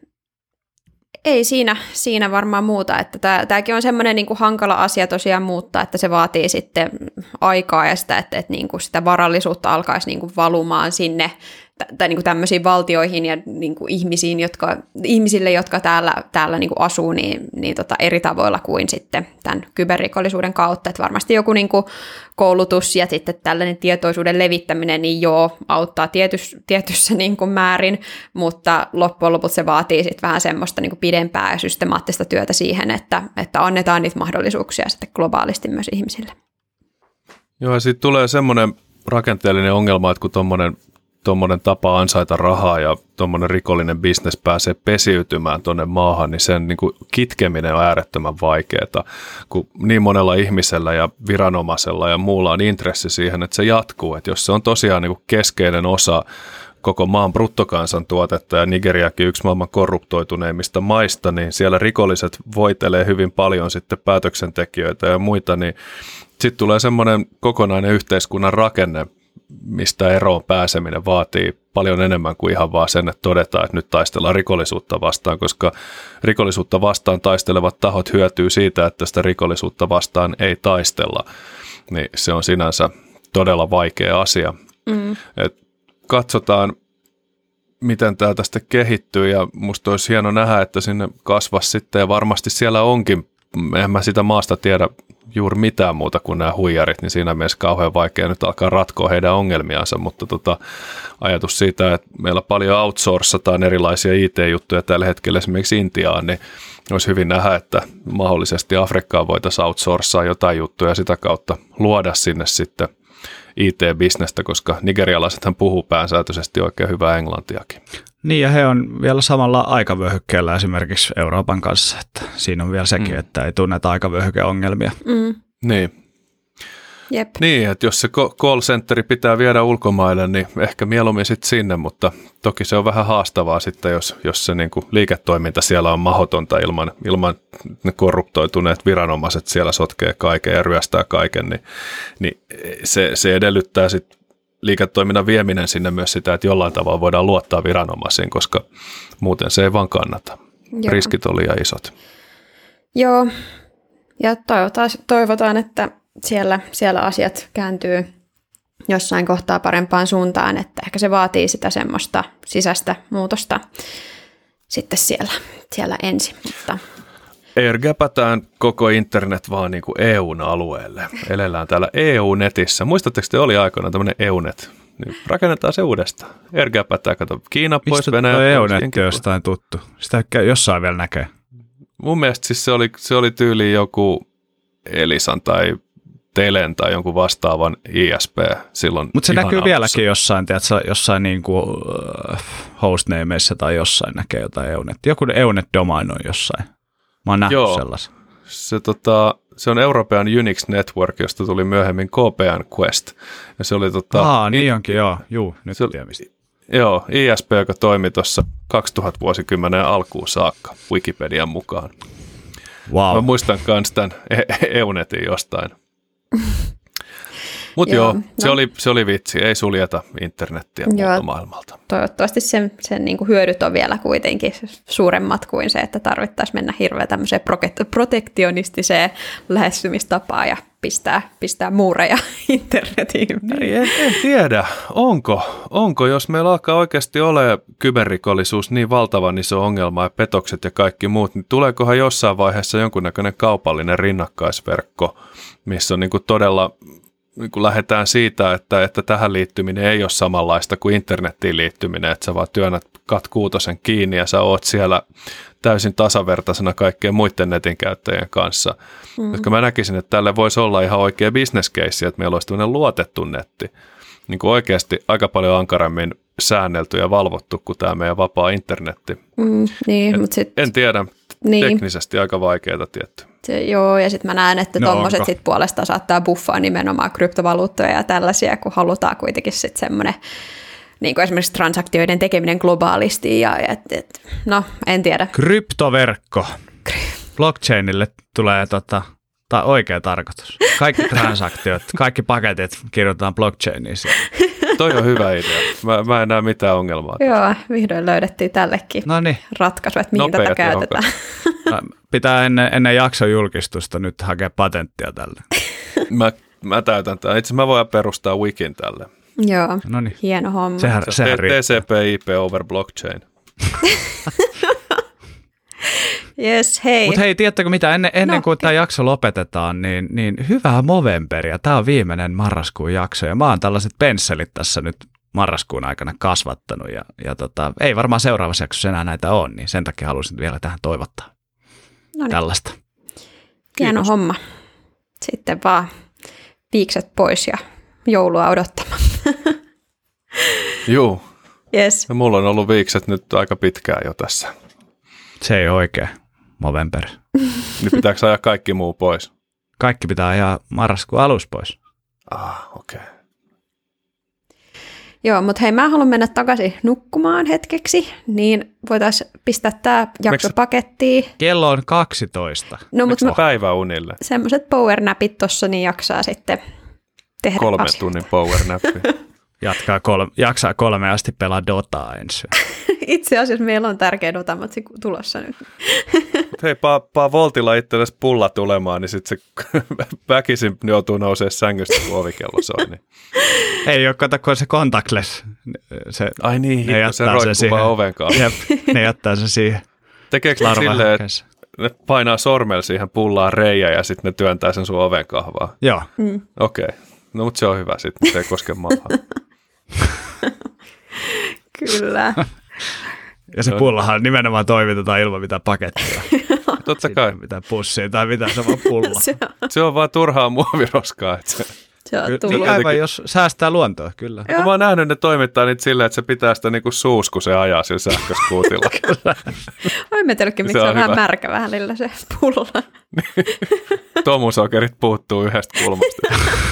ei siinä varmaan muuta, että tämäkin on semmoinen niin kuin hankala asia tosiaan muuttaa, että se vaatii sitten aikaa ja sitä, että niin kuin sitä varallisuutta alkaisi niin kuin valumaan sinne tai niin kuin tämmöisiin valtioihin ja niin kuin ihmisille, jotka täällä niin kuin asuu, niin eri tavoilla kuin sitten tämän kyberrikollisuuden kautta. Että varmasti joku niin kuin koulutus ja sitten tällainen tietoisuuden levittäminen, niin joo, auttaa tietyssä niin kuin määrin, mutta loppujen lopuksi se vaatii sitten vähän semmoista niin kuin pidempää ja systemaattista työtä siihen, että annetaan niitä mahdollisuuksia sitten globaalisti myös ihmisille. Joo, ja sitten tulee semmoinen rakenteellinen ongelma, että kun tuommoinen tuommoinen tapa ansaita rahaa ja tuommoinen rikollinen bisnes pääsee pesiytymään tuonne maahan, niin sen niin kuin kitkeminen on äärettömän vaikeaa, kun niin monella ihmisellä ja viranomaisella ja muulla on intressi siihen, että se jatkuu. Että jos se on tosiaan niin kuin keskeinen osa koko maan bruttokansantuotetta ja Nigeriakin yksi maailman korruptoituneimmista maista, niin siellä rikolliset voitelee hyvin paljon sitten päätöksentekijöitä ja muita, niin sitten tulee semmoinen kokonainen yhteiskunnan rakenne, mistä eroon pääseminen vaatii paljon enemmän kuin ihan vaan sen, että todetaan, että nyt taistellaan rikollisuutta vastaan, koska rikollisuutta vastaan taistelevat tahot hyötyy siitä, että sitä rikollisuutta vastaan ei taistella. Niin se on sinänsä todella vaikea asia. Et katsotaan, miten tämä tästä kehittyy ja musta olisi hieno nähdä, että sinne kasvaisi sitten ja varmasti siellä onkin, en mä sitä maasta tiedä juuri mitään muuta kuin nämä huijarit, niin siinä mielessä kauhean vaikea nyt alkaa ratkoa heidän ongelmiansa, mutta ajatus siitä, että meillä paljon outsourcataan erilaisia IT-juttuja tällä hetkellä esimerkiksi Intiaan, niin olisi hyvin nähdä, että mahdollisesti Afrikkaan voitaisiin outsourcaa jotain juttuja ja sitä kautta luoda sinne sitten IT-bisnestä, koska nigerialaisethan puhuu pääsääntöisesti oikein hyvää englantiakin. Niin, ja he on vielä samalla aikavyöhykkeellä esimerkiksi Euroopan kanssa, että siinä on vielä sekin, että ei tunneta aikavyöhykeongelmia. Niin. Jep. Niin, että jos se call centeri pitää viedä ulkomaille, niin ehkä mieluummin sitten sinne, mutta toki se on vähän haastavaa sitten, jos se niinku liiketoiminta siellä on mahdotonta ilman ne korruptoituneet viranomaiset siellä sotkee kaiken ja ryöstää kaiken, niin se edellyttää sitten liiketoiminnan vieminen sinne myös sitä, että jollain tavalla voidaan luottaa viranomaisiin, koska muuten se ei vaan kannata. Joo. Riskit on liian isot. Joo, ja toivotaan, että siellä asiat kääntyy jossain kohtaa parempaan suuntaan, että ehkä se vaatii sitä semmoista sisäistä muutosta sitten siellä ensin. Mutta Airgapätään koko internet vaan niin kuin EUn alueelle. Elellään täällä EU-netissä. Muistatteko te oli aikoina tämmöinen EU-net? Niin rakennetaan se uudestaan. Airgapätään, kato Kiina pois, Venäjä pois. Mistä EU-netti on jostain tuttu? Sitä jossain vielä näkee. Mun mielestä siis se oli tyyliin joku Elisan tai Telen tai jonkun vastaavan ISP silloin. Mutta se näkyy alussa. Vieläkin jossain, tiedätkö, jossain niinku hostnameissa tai jossain näkee jotain EUNet. Joku EUNet-domain on jossain. Mä oon nähnyt sellaisen. Se on European Unix Network, josta tuli myöhemmin KPN Quest. Ja se oli niin onkin, joo. Juu, nyt tiedän mistä. Joo, ISP, joka toimi tuossa 2000-vuosikymmenen alkuun saakka Wikipedian mukaan. Wow. Mä muistan myös tämän EUNetin jostain. Mutta joo, se oli vitsi, ei suljeta internettiä muuta maailmalta. Toivottavasti sen niin kuin hyödyt on vielä kuitenkin suuremmat kuin se, että tarvittaisiin mennä hirveän tämmöiseen protektionistiseen lähestymistapaan ja pistää muureja internetin ympäri. Niin, en tiedä, onko, jos meillä alkaa oikeasti olemaan kyberrikollisuus niin valtavan iso ongelma ja petokset ja kaikki muut, niin tuleekohan jossain vaiheessa jonkunnäköinen kaupallinen rinnakkaisverkko, missä on niin kuin todella niin lähdetään siitä, että tähän liittyminen ei ole samanlaista kuin internettiin liittyminen, että sä vaan työnnät kat-kuutosen kiinni ja sä oot siellä täysin tasavertaisena kaikkien muiden netin käyttäjien kanssa. Koska mä näkisin, että tälle voisi olla ihan oikea business case, että meillä olisi tämmöinen luotettu netti, niin kuin oikeasti aika paljon ankarammin säännelty ja valvottu kuin tämä meidän vapaa internetti. Niin, mutta en tiedä, teknisesti aika vaikeaa tietty. Joo, ja sitten mä näen, että tommoset sit puolestaan saattaa buffaa nimenomaan kryptovaluuttoja ja tällaisia, kun halutaan kuitenkin sitten semmoinen, niin kuin esimerkiksi transaktioiden tekeminen globaalisti, ja no, en tiedä. Kryptoverkko. Blockchainille tulee oikea tarkoitus. Kaikki transaktiot, kaikki paketit kirjoitetaan blockchainiin. Toi on hyvä idea. Mä en näe mitään ongelmaa. Joo, vihdoin löydettiin tällekin ratkaisu, että mihin tätä käytetään. Pitää ennen jakson julkistusta nyt hakea patenttia tälle. Mä täytän tämän. Itse mä voin perustaa wikin tälle. Joo, hieno homma. Sehän TCP/IP over blockchain. Yes, hei. Mutta hei, tiedättekö mitä, ennen kuin tämä jakso lopetetaan, niin hyvää Movemberia. Tämä on viimeinen marraskuun jakso ja mä oon tällaiset pensselit tässä nyt marraskuun aikana kasvattanut ja ei varmaan seuraavassa jaksossa enää näitä ole, niin sen takia haluaisin vielä tähän toivottaa tällaista. Hieno homma. Sitten vaan viikset pois ja joulua odottamaan. Juu. Yes. Ja mulla on ollut viikset nyt aika pitkään jo tässä. Se ei oikein. Movember. Niin pitääkö ajaa kaikki muu pois? Kaikki pitää ajaa marraskuun alussa pois. Okei. Okay. Joo, mutta hei, mä haluan mennä takaisin nukkumaan hetkeksi, niin voitaisiin pistää tämä jakso pakettiin. Kello on 12. No, mutta päiväunille? Semmoiset powernapit tossa, niin jaksaa sitten tehdä 3 tunnin powernappi. Jaksaa 3 asti pelaa Dotaa ensin. Itse asiassa meillä on tärkeä Dota-matsi tulossa nyt. Hei, paa Voltilla itsellesi pulla tulemaan, niin sitten se väkisin joutuu nousemaan sängystä, kun ovikello soi. Niin. Ei ole, kato, kun se contactless. Ai niin, se roikkuu vaan oven kanssa. Jep, ne jättää se siihen. Tekeekö ne silleen, että ne painaa sormella siihen pullaan reijä ja sitten ne työntää sen sun oven kahvaa? Joo. Okei. No, mutta se on hyvä sitten, se ei koske maahan. Kyllä. Ja se pullahan nimenomaan toimitetaan ilman mitään pakettia. Totta kai. Mitään pussia tai mitään, se on vaan pulla. Se on vaan turhaa muoviroskaa. Se on tullut. Aivan, jos säästää luontoa, kyllä. Mä oon nähnyt ne toimittaa niitä silleen, että se pitää sitä niinku suus, kun se ajaa sillä sähköskuutilla. Olen metellytkin, miksi se on vähän märkä välillä se pulla. Tomusokerit puuttuu yhdestä kulmasta.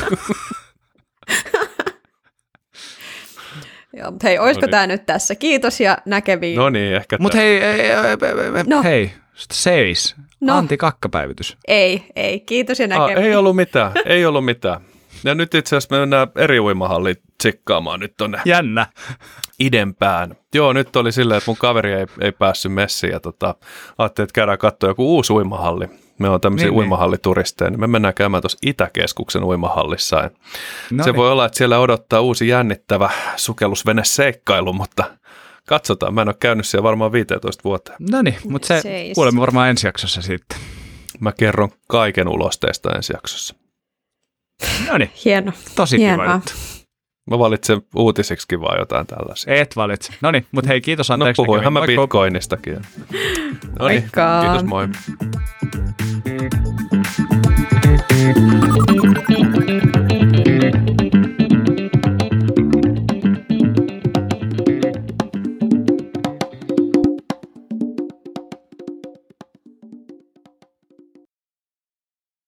Joo, mutta hei, olisiko tämä nyt tässä? Kiitos ja näkemiin. No niin, ehkä mutta hei, seis. Antti kakkapäivitys. Ei, kiitos ja näkemiin. Ei ollut mitään. Ja nyt itse asiassa me mennään eri uimahalliin tsikkaamaan nyt tonne. Jännä. Idempään. Joo, nyt oli silleen, että mun kaveri ei päässyt messiin ja ajattelin, että käydään katsoa joku uusi uimahalli. Me on tämmöisiä uimahallituristeja, niin me mennään käymään tuossa Itäkeskuksen uimahallissa. Se voi olla, että siellä odottaa uusi jännittävä sukellusveneseikkailu, mutta katsotaan. Mä en ole käynyt siellä varmaan 15 vuotta. No niin, mutta se kuulemme varmaan ensi jaksossa sitten. Mä kerron kaiken ulosteista ensi jaksossa. No niin. Hieno. Tosi kiva juttu. Mä valitsen uutisiksi vaan jotain tällaisia. Et valitse. No niin, mutta hei, kiitos anteeksi. No puhuinhan mä Bitcoinistakin. No niin, kiitos, moi.